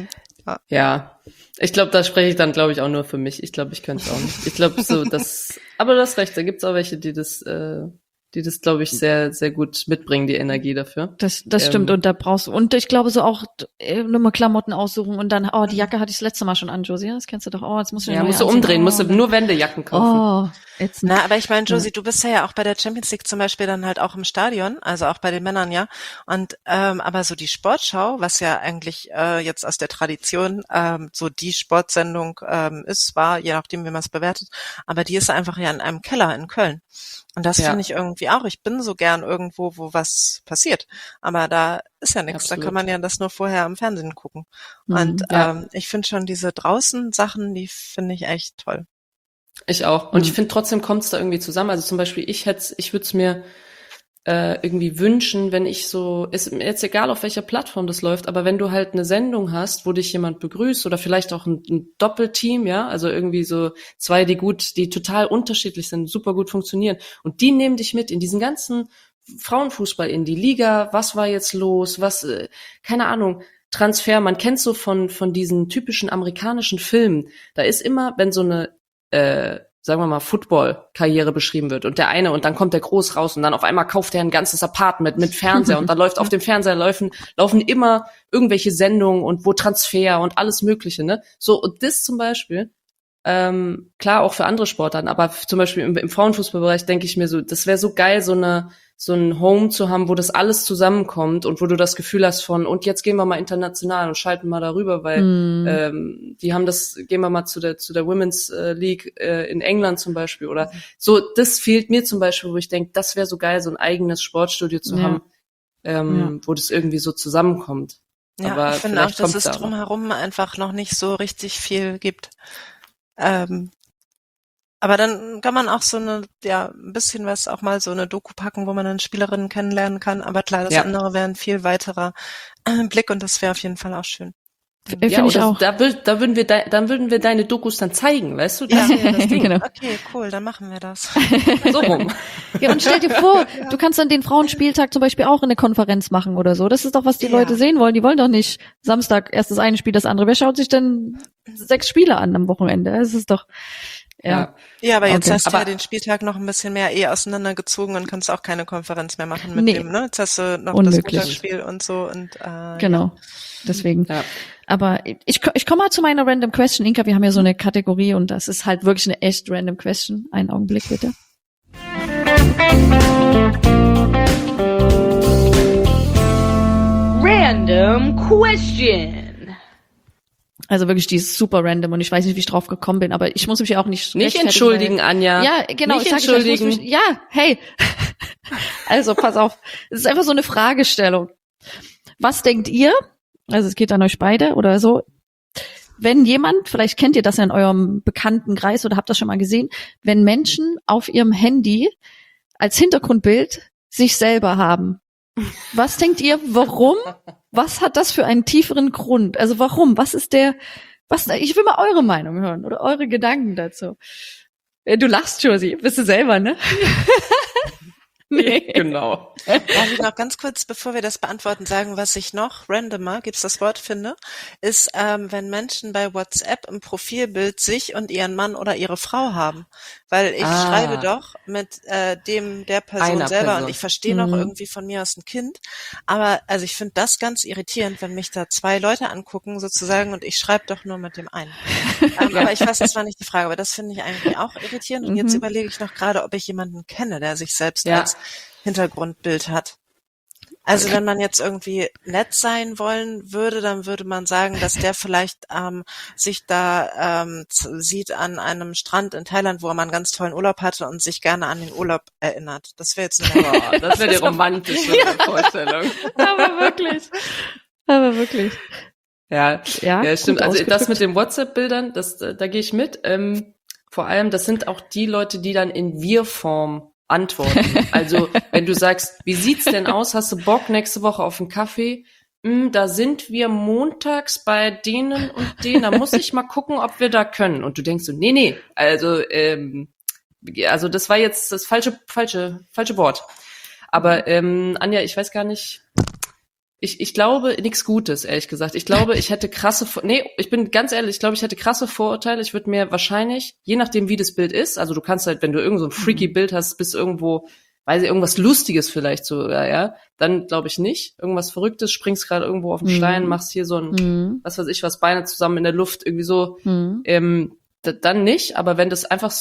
ja, ich glaube, da spreche ich dann, glaube ich, auch nur für mich. Ich glaube, ich könnte es auch nicht. Ich glaube so, aber du hast recht, da gibt's auch welche, die das, glaube ich, sehr, sehr gut mitbringen, die Energie dafür. Das stimmt, und da brauchst du, und ich glaube so auch nur mal Klamotten aussuchen und dann, die Jacke hatte ich das letzte Mal schon an, Josie, das kennst du doch, jetzt musst du musst du umdrehen, musst du nur Wendejacken kaufen. Na, aber ich meine, Josie, du bist ja auch bei der Champions League zum Beispiel dann halt auch im Stadion, also auch bei den Männern, ja. Und aber so die Sportschau, was ja eigentlich jetzt aus der Tradition so die Sportsendung war, je nachdem, wie man es bewertet, aber die ist einfach ja in einem Keller in Köln. Und das finde ich irgendwie auch. Ich bin so gern irgendwo, wo was passiert. Aber da ist ja nichts. Da kann man ja das nur vorher am Fernsehen gucken. Und ich finde schon diese draußen Sachen, die finde ich echt toll. Ich auch. Und ich finde trotzdem kommt es da irgendwie zusammen. Also zum Beispiel, ich würde es mir irgendwie wünschen, wenn ich so, ist mir jetzt egal, auf welcher Plattform das läuft, aber wenn du halt eine Sendung hast, wo dich jemand begrüßt oder vielleicht auch ein Doppelteam, ja, also irgendwie so zwei, die total unterschiedlich sind, super gut funktionieren und die nehmen dich mit in diesen ganzen Frauenfußball, in die Liga, was war jetzt los, keine Ahnung, Transfer, man kennt so von diesen typischen amerikanischen Filmen, da ist immer, wenn so eine sagen wir mal, Football-Karriere beschrieben wird und der eine und dann kommt der groß raus und dann auf einmal kauft er ein ganzes Apartment mit Fernseher und dann läuft auf dem Fernseher laufen immer irgendwelche Sendungen und wo Transfer und alles Mögliche, ne? So, und das zum Beispiel, klar auch für andere Sportarten, aber zum Beispiel im Frauenfußballbereich denke ich mir so, das wäre so geil, so ein Home zu haben, wo das alles zusammenkommt und wo du das Gefühl hast von, und jetzt gehen wir mal international und schalten mal darüber, weil die haben gehen wir mal zu der Women's League in England zum Beispiel oder so, das fehlt mir zum Beispiel, wo ich denke, das wäre so geil, so ein eigenes Sportstudio zu haben, wo das irgendwie so zusammenkommt. Ja, aber ich finde auch, dass es drumherum einfach noch nicht so richtig viel gibt. Aber dann kann man auch so ein bisschen was auch mal so eine Doku packen, wo man dann Spielerinnen kennenlernen kann. Aber klar, das andere wäre ein viel weiterer Blick und das wäre auf jeden Fall auch schön. Finde ich auch. Da würden wir deine Dokus dann zeigen, weißt du? Das Ja. ist ja das Ding. Genau. Okay, cool, dann machen wir das. So rum. Ja, und stell dir vor, du kannst dann den Frauenspieltag zum Beispiel auch in eine Konferenz machen oder so. Das ist doch, was die Leute sehen wollen. Die wollen doch nicht Samstag erst das eine Spiel, das andere. Wer schaut sich denn 6 Spiele an am Wochenende? Das ist doch, ja. Ja, aber jetzt Okay. hast du ja den Spieltag noch ein bisschen mehr auseinandergezogen und kannst auch keine Konferenz mehr machen mit dem, ne? Jetzt hast du noch Unmöglich. das Montagsspiel und so und Genau. Deswegen. Ja. Aber ich komme mal zu meiner Random Question. Inka, wir haben ja so eine Kategorie und das ist halt wirklich eine echt Random Question. Einen Augenblick bitte. Random question. Also wirklich, die ist super random und ich weiß nicht, wie ich drauf gekommen bin, aber ich muss mich auch nicht Nicht entschuldigen, Anja. Ja, genau. Nicht ich sag, entschuldigen. Ich muss mich, ja, hey. Also, pass auf. Es ist einfach so eine Fragestellung. Was denkt ihr? Also, es geht an euch beide oder so. Wenn jemand, vielleicht kennt ihr das ja in eurem Bekanntenkreis oder habt das schon mal gesehen, wenn Menschen auf ihrem Handy als Hintergrundbild sich selber haben. Was denkt ihr, warum? Was hat das für einen tieferen Grund? Also warum? Ich will mal eure Meinung hören oder eure Gedanken dazu. Du lachst, Josie. Bist du selber, ne? Nee, genau. Darf ich noch ganz kurz, bevor wir das beantworten, sagen, was ich noch randomer, gibt's das Wort, finde, ist, wenn Menschen bei WhatsApp im Profilbild sich und ihren Mann oder ihre Frau haben. Weil ich schreibe doch mit der Person Einer selber Person. und ich verstehe noch irgendwie von mir aus ein Kind. Aber also ich finde das ganz irritierend, wenn mich da 2 Leute angucken sozusagen und ich schreibe doch nur mit dem einen. Aber ich weiß, das war nicht die Frage, aber das finde ich eigentlich auch irritierend. Und jetzt überlege ich noch gerade, ob ich jemanden kenne, der sich selbst als Hintergrundbild hat. Also wenn man jetzt irgendwie nett sein wollen würde, dann würde man sagen, dass der vielleicht sich da sieht an einem Strand in Thailand, wo er mal einen ganz tollen Urlaub hatte und sich gerne an den Urlaub erinnert. Das wäre jetzt eine Das wäre die romantische Vorstellung. Aber wirklich. Ja, stimmt. gut Also das ausgedrückt. mit den WhatsApp-Bildern, da gehe ich mit. Vor allem, das sind auch die Leute, die dann in Wir-Form antworten. Also, wenn du sagst, wie sieht's denn aus? Hast du Bock nächste Woche auf einen Kaffee? Da sind wir montags bei denen und denen. Da muss ich mal gucken, ob wir da können. Und du denkst so, nee. Also das war jetzt das falsche Wort. Aber Anja, ich weiß gar nicht. Ich glaube nichts Gutes, ehrlich gesagt. Ich glaube, ich hätte ich bin ganz ehrlich, ich glaube, ich hätte krasse Vorurteile. Ich würde mir wahrscheinlich, je nachdem wie das Bild ist, also du kannst halt, wenn du irgend so ein freaky Bild hast, bist irgendwo, weiß ich, irgendwas Lustiges vielleicht so, ja, dann glaube ich nicht. Irgendwas Verrücktes, springst gerade irgendwo auf den Stein, machst hier so ein, was weiß ich was, Beine zusammen in der Luft, irgendwie so, dann nicht. Aber wenn das einfach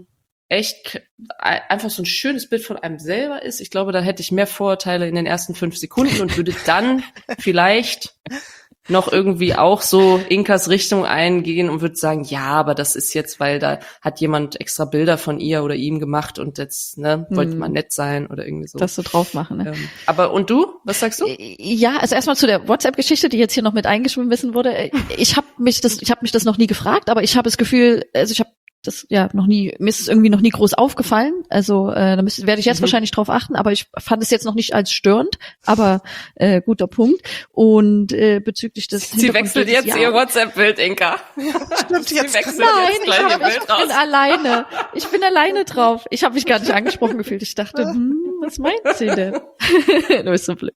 einfach so ein schönes Bild von einem selber ist. Ich glaube, da hätte ich mehr Vorurteile in den ersten 5 Sekunden und würde dann vielleicht noch irgendwie auch so Inkas Richtung eingehen und würde sagen, ja, aber das ist jetzt, weil da hat jemand extra Bilder von ihr oder ihm gemacht und jetzt, wollte mal nett sein oder irgendwie so. Das so drauf machen, ne? Aber und du? Was sagst du? Ja, also erstmal zu der WhatsApp-Geschichte, die jetzt hier noch mit eingeschmissen wurde. Ich habe mich das noch nie gefragt, aber ich habe das Gefühl, also ich habe das noch nie, mir ist es irgendwie noch nie groß aufgefallen. Also da werde ich jetzt wahrscheinlich drauf achten, aber ich fand es jetzt noch nicht als störend, aber guter Punkt. Und bezüglich des Sie wechselt jetzt ihr WhatsApp-Bild, Inka. Stimmt, jetzt wechselt Nein, jetzt gleich ihr Bild raus. Ich bin alleine drauf. Ich habe mich gar nicht angesprochen gefühlt. Ich dachte, was meint sie denn? Du bist so blöd.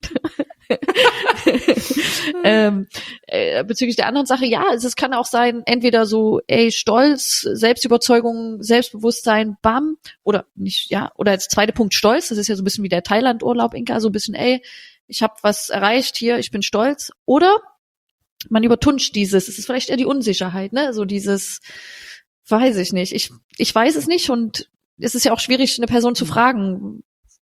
Bezüglich der anderen Sache, ja, es kann auch sein, entweder so, Stolz, Selbstüberzeugung, Selbstbewusstsein, bam, oder nicht, ja, oder als zweiter Punkt Stolz, das ist ja so ein bisschen wie der Thailand-Urlaub, Inka, so ein bisschen, ich habe was erreicht hier, ich bin stolz, oder man übertuncht es ist vielleicht eher die Unsicherheit, ne, so dieses, weiß ich nicht, ich weiß es nicht und es ist ja auch schwierig, eine Person zu fragen,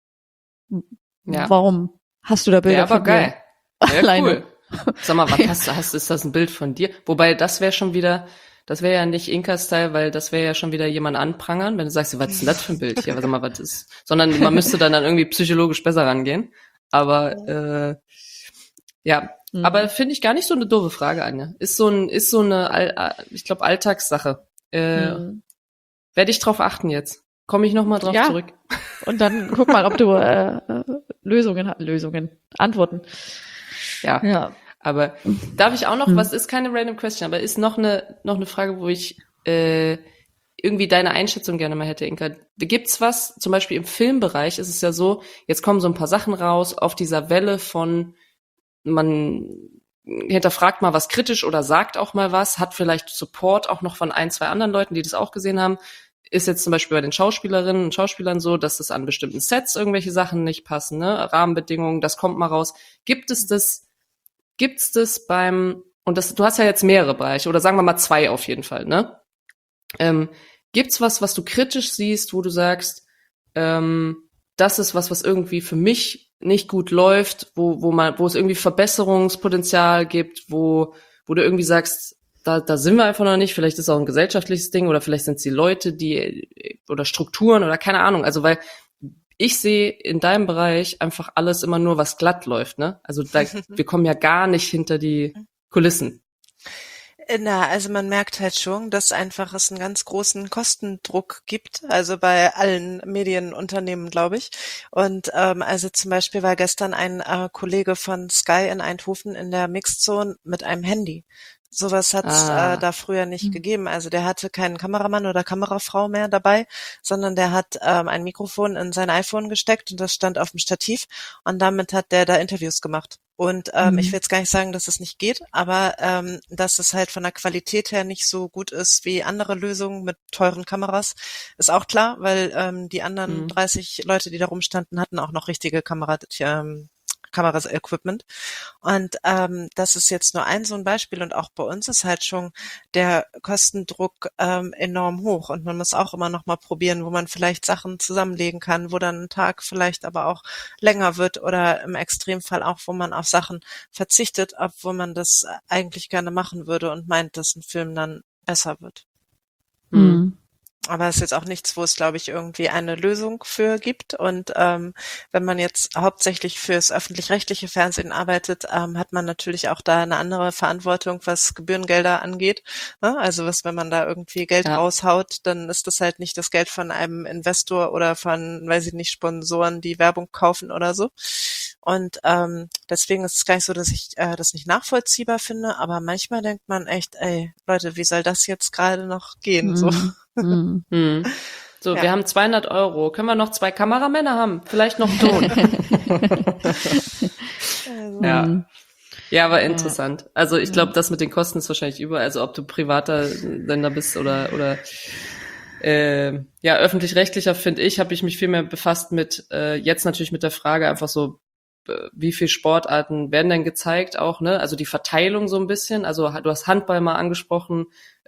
warum hast du da Bilder aber von geil. mir? Ja, Alleine. cool. Sag mal, was ist das ein Bild von dir? Wobei, das wäre ja nicht Inka-Style, weil das wäre ja schon wieder jemand anprangern, wenn du sagst, was ist denn das für ein Bild hier? Sag mal, was ist? Sondern man müsste dann irgendwie psychologisch besser rangehen. Aber aber finde ich gar nicht so eine doofe Frage, Anja. Ist so eine, ich glaube, Alltagssache. Werde ich drauf achten jetzt. Komme ich nochmal drauf zurück. Und dann guck mal, ob du Antworten. Ja. Aber darf ich auch noch, was ist keine random question, aber ist noch eine Frage, wo ich irgendwie deine Einschätzung gerne mal hätte, Inka. Gibt's was, zum Beispiel im Filmbereich ist es ja so, jetzt kommen so ein paar Sachen raus auf dieser Welle von, man hinterfragt mal was kritisch oder sagt auch mal was, hat vielleicht Support auch noch von 1, 2 anderen Leuten, die das auch gesehen haben. Ist jetzt zum Beispiel bei den Schauspielerinnen und Schauspielern so, dass es an bestimmten Sets irgendwelche Sachen nicht passen, ne? Rahmenbedingungen, das kommt mal raus. Gibt's das beim, und das, du hast ja jetzt mehrere Bereiche, oder sagen wir mal 2 auf jeden Fall, ne? Gibt's was du kritisch siehst, wo du sagst, das ist was irgendwie für mich nicht gut läuft, wo es irgendwie Verbesserungspotenzial gibt, wo du irgendwie sagst, da sind wir einfach noch nicht, vielleicht ist es auch ein gesellschaftliches Ding oder vielleicht sind es die Leute, oder Strukturen oder keine Ahnung, also weil ich sehe in deinem Bereich einfach alles immer nur, was glatt läuft, ne? Also wir kommen ja gar nicht hinter die Kulissen. Na, also man merkt halt schon, dass einfach es einen ganz großen Kostendruck gibt, also bei allen Medienunternehmen, glaube ich. Und also zum Beispiel war gestern ein Kollege von Sky in Eindhoven in der Mixzone mit einem Handy. Sowas hat es da früher nicht gegeben. Also der hatte keinen Kameramann oder Kamerafrau mehr dabei, sondern der hat ein Mikrofon in sein iPhone gesteckt und das stand auf dem Stativ und damit hat der da Interviews gemacht. Und ich will jetzt gar nicht sagen, dass es nicht geht, aber dass es halt von der Qualität her nicht so gut ist wie andere Lösungen mit teuren Kameras, ist auch klar, weil die anderen 30 Leute, die da rumstanden, hatten auch noch richtige Kameras-Equipment. Und das ist jetzt nur so ein Beispiel und auch bei uns ist halt schon der Kostendruck enorm hoch und man muss auch immer noch mal probieren, wo man vielleicht Sachen zusammenlegen kann, wo dann ein Tag vielleicht aber auch länger wird oder im Extremfall auch, wo man auf Sachen verzichtet, obwohl man das eigentlich gerne machen würde und meint, dass ein Film dann besser wird. Aber es ist jetzt auch nichts, wo es, glaube ich, irgendwie eine Lösung für gibt. Und wenn man jetzt hauptsächlich fürs öffentlich-rechtliche Fernsehen arbeitet, hat man natürlich auch da eine andere Verantwortung, was Gebührengelder angeht. Ne? Also wenn man da irgendwie Geld raushaut, dann ist das halt nicht das Geld von einem Investor oder von, weiß ich nicht, Sponsoren, die Werbung kaufen oder so. Und deswegen ist es gar nicht so, dass ich das nicht nachvollziehbar finde, aber manchmal denkt man echt, ey, Leute, wie soll das jetzt gerade noch gehen? So. So, wir haben 200 €. Können wir noch 2 Kameramänner haben? Vielleicht noch Ton. Ja, aber interessant. Also ich glaube, das mit den Kosten ist wahrscheinlich überall. Also ob du privater Sender bist oder öffentlich-rechtlicher, finde ich, habe ich mich viel mehr befasst mit jetzt natürlich mit der Frage einfach so, wie viel Sportarten werden denn gezeigt auch, ne? Also die Verteilung so ein bisschen. Also du hast Handball mal angesprochen.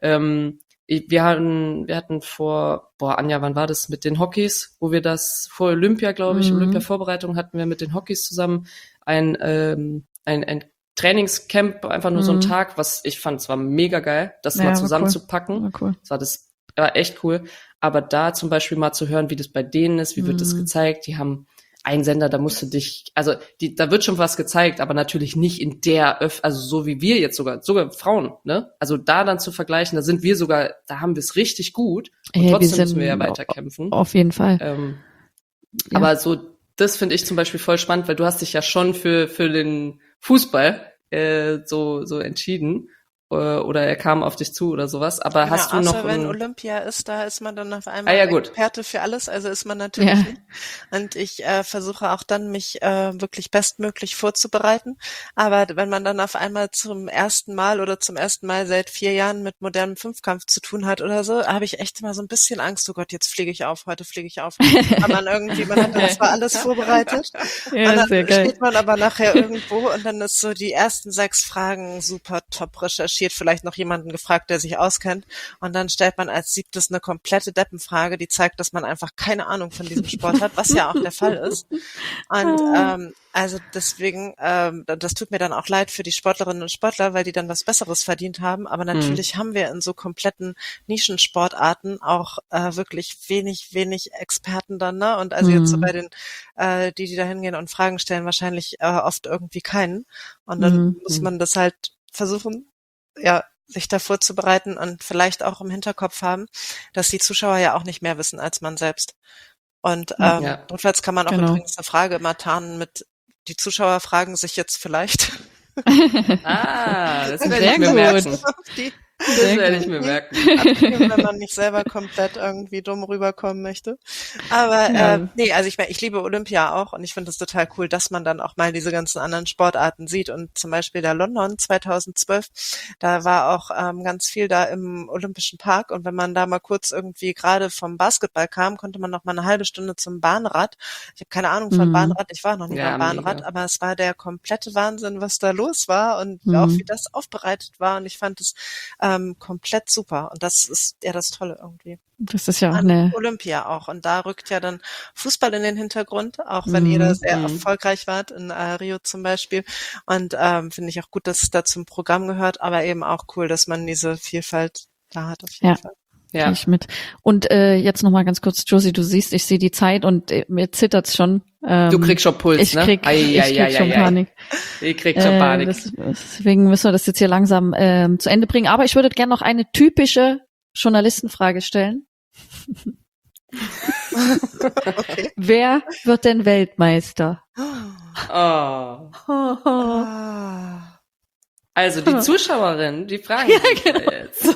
Wir hatten vor, Anja, wann war das mit den Hockeys, wo wir das vor Olympia, glaube ich, Olympia-Vorbereitung hatten wir mit den Hockeys zusammen ein Trainingscamp, einfach nur so ein Tag, was ich fand, es war mega geil, das mal zusammenzupacken. Cool. Das war echt cool. Aber da zum Beispiel mal zu hören, wie das bei denen ist, wie wird das gezeigt, die haben einen Sender, da musst du da wird schon was gezeigt, aber natürlich nicht in also so wie wir jetzt sogar Frauen, ne? Also da dann zu vergleichen, da haben wir es richtig gut und trotzdem müssen wir ja weiterkämpfen. Auf jeden Fall. Aber so, das finde ich zum Beispiel voll spannend, weil du hast dich ja schon für den Fußball so entschieden. Oder er kam auf dich zu oder sowas, aber hast du noch... wenn Olympia ist, da ist man dann auf einmal Experte für alles, also ist man natürlich nicht. Und ich versuche auch dann, mich wirklich bestmöglich vorzubereiten, aber wenn man dann auf einmal zum ersten Mal seit 4 Jahren mit modernem Fünfkampf zu tun hat oder so, habe ich echt immer so ein bisschen Angst, oh Gott, jetzt fliege ich auf. Aber man hat dann zwar alles vorbereitet und dann steht man aber nachher irgendwo und dann ist so die ersten 6 Fragen super top recherchiert, vielleicht noch jemanden gefragt, der sich auskennt und dann stellt man als 7. eine komplette Deppenfrage, die zeigt, dass man einfach keine Ahnung von diesem Sport hat, was ja auch der Fall ist. Und also deswegen, das tut mir dann auch leid für die Sportlerinnen und Sportler, weil die dann was Besseres verdient haben, aber natürlich haben wir in so kompletten Nischensportarten auch wirklich wenig Experten dann, ne? Und also jetzt so bei den, die da hingehen und Fragen stellen, wahrscheinlich oft irgendwie keinen. Und dann muss man das halt versuchen, sich da vorzubereiten und vielleicht auch im Hinterkopf haben, dass die Zuschauer ja auch nicht mehr wissen als man selbst. Und notfalls kann man auch übrigens eine Frage immer tarnen mit, die Zuschauer fragen sich jetzt vielleicht, Das werde Sehr ich mir gut. merken. Die, Das Sehr werde ich gut. mir merken. wenn man nicht selber komplett irgendwie dumm rüberkommen möchte. Aber Ja. nee, also ich meine, ich liebe Olympia auch und ich finde es total cool, dass man dann auch mal diese ganzen anderen Sportarten sieht. Und zum Beispiel der London 2012, da war auch ganz viel da im Olympischen Park. Und wenn man da mal kurz irgendwie gerade vom Basketball kam, konnte man noch mal eine halbe Stunde zum Bahnrad. Ich habe keine Ahnung von Bahnrad, ich war noch nie Ja, beim Bahnrad, mega. aber es war der komplette Wahnsinn, was da los war und auch wie das aufbereitet war. Und ich fand es komplett super. Und das ist ja das Tolle irgendwie. Das ist ja auch An eine, Olympia auch. Und da rückt ja dann Fußball in den Hintergrund, auch wenn ihr da sehr erfolgreich wart, in Rio zum Beispiel. Und finde ich auch gut, dass es da zum Programm gehört, aber eben auch cool, dass man diese Vielfalt da hat auf jeden Ja. Fall. Ja. ich mit. Und jetzt noch mal ganz kurz, Josie, du siehst, ich sehe die Zeit und mir zittert's schon. Du kriegst schon Puls, ich ne? krieg schon Panik. Ich krieg schon Panik. Deswegen müssen wir das jetzt hier langsam zu Ende bringen. Aber ich würde gerne noch eine typische Journalistenfrage stellen. Okay. Wer wird denn Weltmeister? Oh. Ah. Also die Zuschauerinnen, die fragen sich jetzt.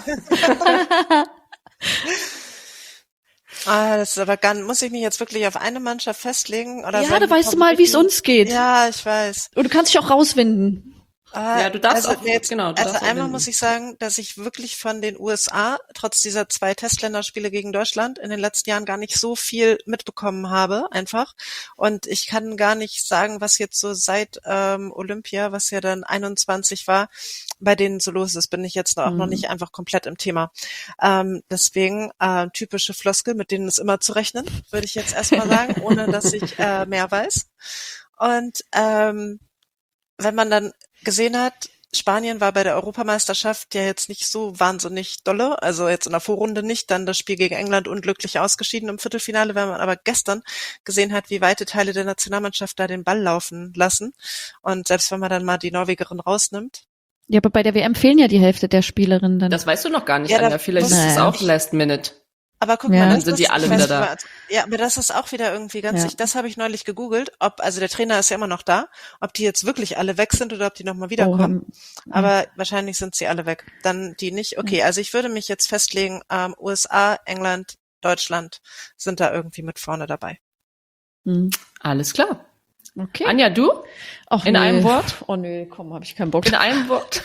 Das ist aber ganz, muss ich mich jetzt wirklich auf eine Mannschaft festlegen? Oder Ja, sollen da die weißt du mal, wie es Favoriten- uns geht. Ja, ich weiß. Und du kannst dich auch rauswinden. Ja, du darfst also, auch, nee, jetzt, genau. Du also darfst auch einmal gewinnen. muss ich sagen, dass ich wirklich von den USA, trotz dieser 2 Testländerspiele gegen Deutschland, in den letzten Jahren gar nicht so viel mitbekommen habe, einfach. Und ich kann gar nicht sagen, was jetzt so seit Olympia, was ja dann 21 war, bei denen so los ist, bin ich jetzt auch noch nicht einfach komplett im Thema. Deswegen typische Floskel, mit denen ist immer zu rechnen, würde ich jetzt erstmal sagen, ohne dass ich mehr weiß. Und wenn man dann gesehen hat, Spanien war bei der Europameisterschaft ja jetzt nicht so wahnsinnig dolle, also jetzt in der Vorrunde nicht, dann das Spiel gegen England unglücklich ausgeschieden im Viertelfinale, wenn man aber gestern gesehen hat, wie weite Teile der Nationalmannschaft da den Ball laufen lassen und selbst wenn man dann mal die Norwegerin rausnimmt. Ja, aber bei der WM fehlen ja die Hälfte der Spielerinnen dann. Das weißt du noch gar nicht, Ja, da Anja. Vielleicht ist muss- es auch Last Minute. Aber guck Ja. mal, Dann sind die alle ich wieder weiß da. nicht, ja, aber das ist auch wieder irgendwie ganz, Ja. das habe ich neulich gegoogelt, also der Trainer ist ja immer noch da, ob die jetzt wirklich alle weg sind oder ob die nochmal wiederkommen. Aber wahrscheinlich sind sie alle weg. Dann die nicht. Okay, also ich würde mich jetzt festlegen, USA, England, Deutschland sind da irgendwie mit vorne dabei. Alles klar. Okay. Anja, du? Ach, in einem Wort? Oh nö, komm, habe ich keinen Bock. In einem Wort?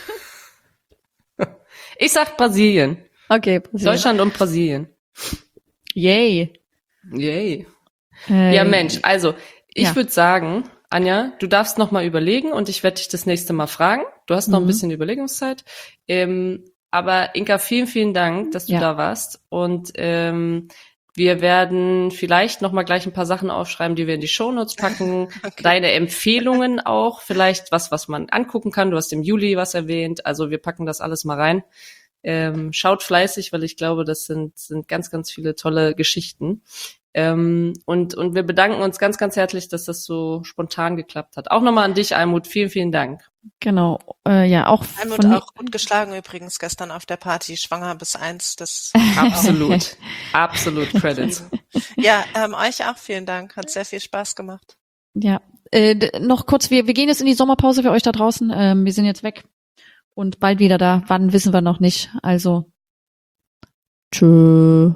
Ich sag Brasilien. Okay, Deutschland und Brasilien. Yay. Yay. Ja, Mensch, also ich ja. würde sagen, Anja, du darfst noch mal überlegen und ich werde dich das nächste Mal fragen. Du hast noch ein bisschen Überlegungszeit. Aber Inka, vielen, vielen Dank, dass du da warst. Und wir werden vielleicht noch mal gleich ein paar Sachen aufschreiben, die wir in die Shownotes packen. Okay. Deine Empfehlungen auch, vielleicht was man angucken kann. Du hast im Juli was erwähnt. Also wir packen das alles mal rein. Schaut fleißig, weil ich glaube, das sind ganz, ganz viele tolle Geschichten. Und wir bedanken uns ganz, ganz herzlich, dass das so spontan geklappt hat. Auch nochmal an dich, Almut. Vielen, vielen Dank. Genau. Ja, auch Almut auch gut geschlagen übrigens gestern auf der Party, schwanger bis 1. Das absolut. Absolut Credits. Ja, euch auch vielen Dank. Hat sehr viel Spaß gemacht. Ja. Noch kurz, wir gehen jetzt in die Sommerpause für euch da draußen. Wir sind jetzt weg. Und bald wieder da. Wann, wissen wir noch nicht. Also, tschö.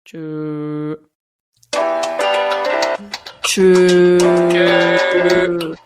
Tschö. Tschö.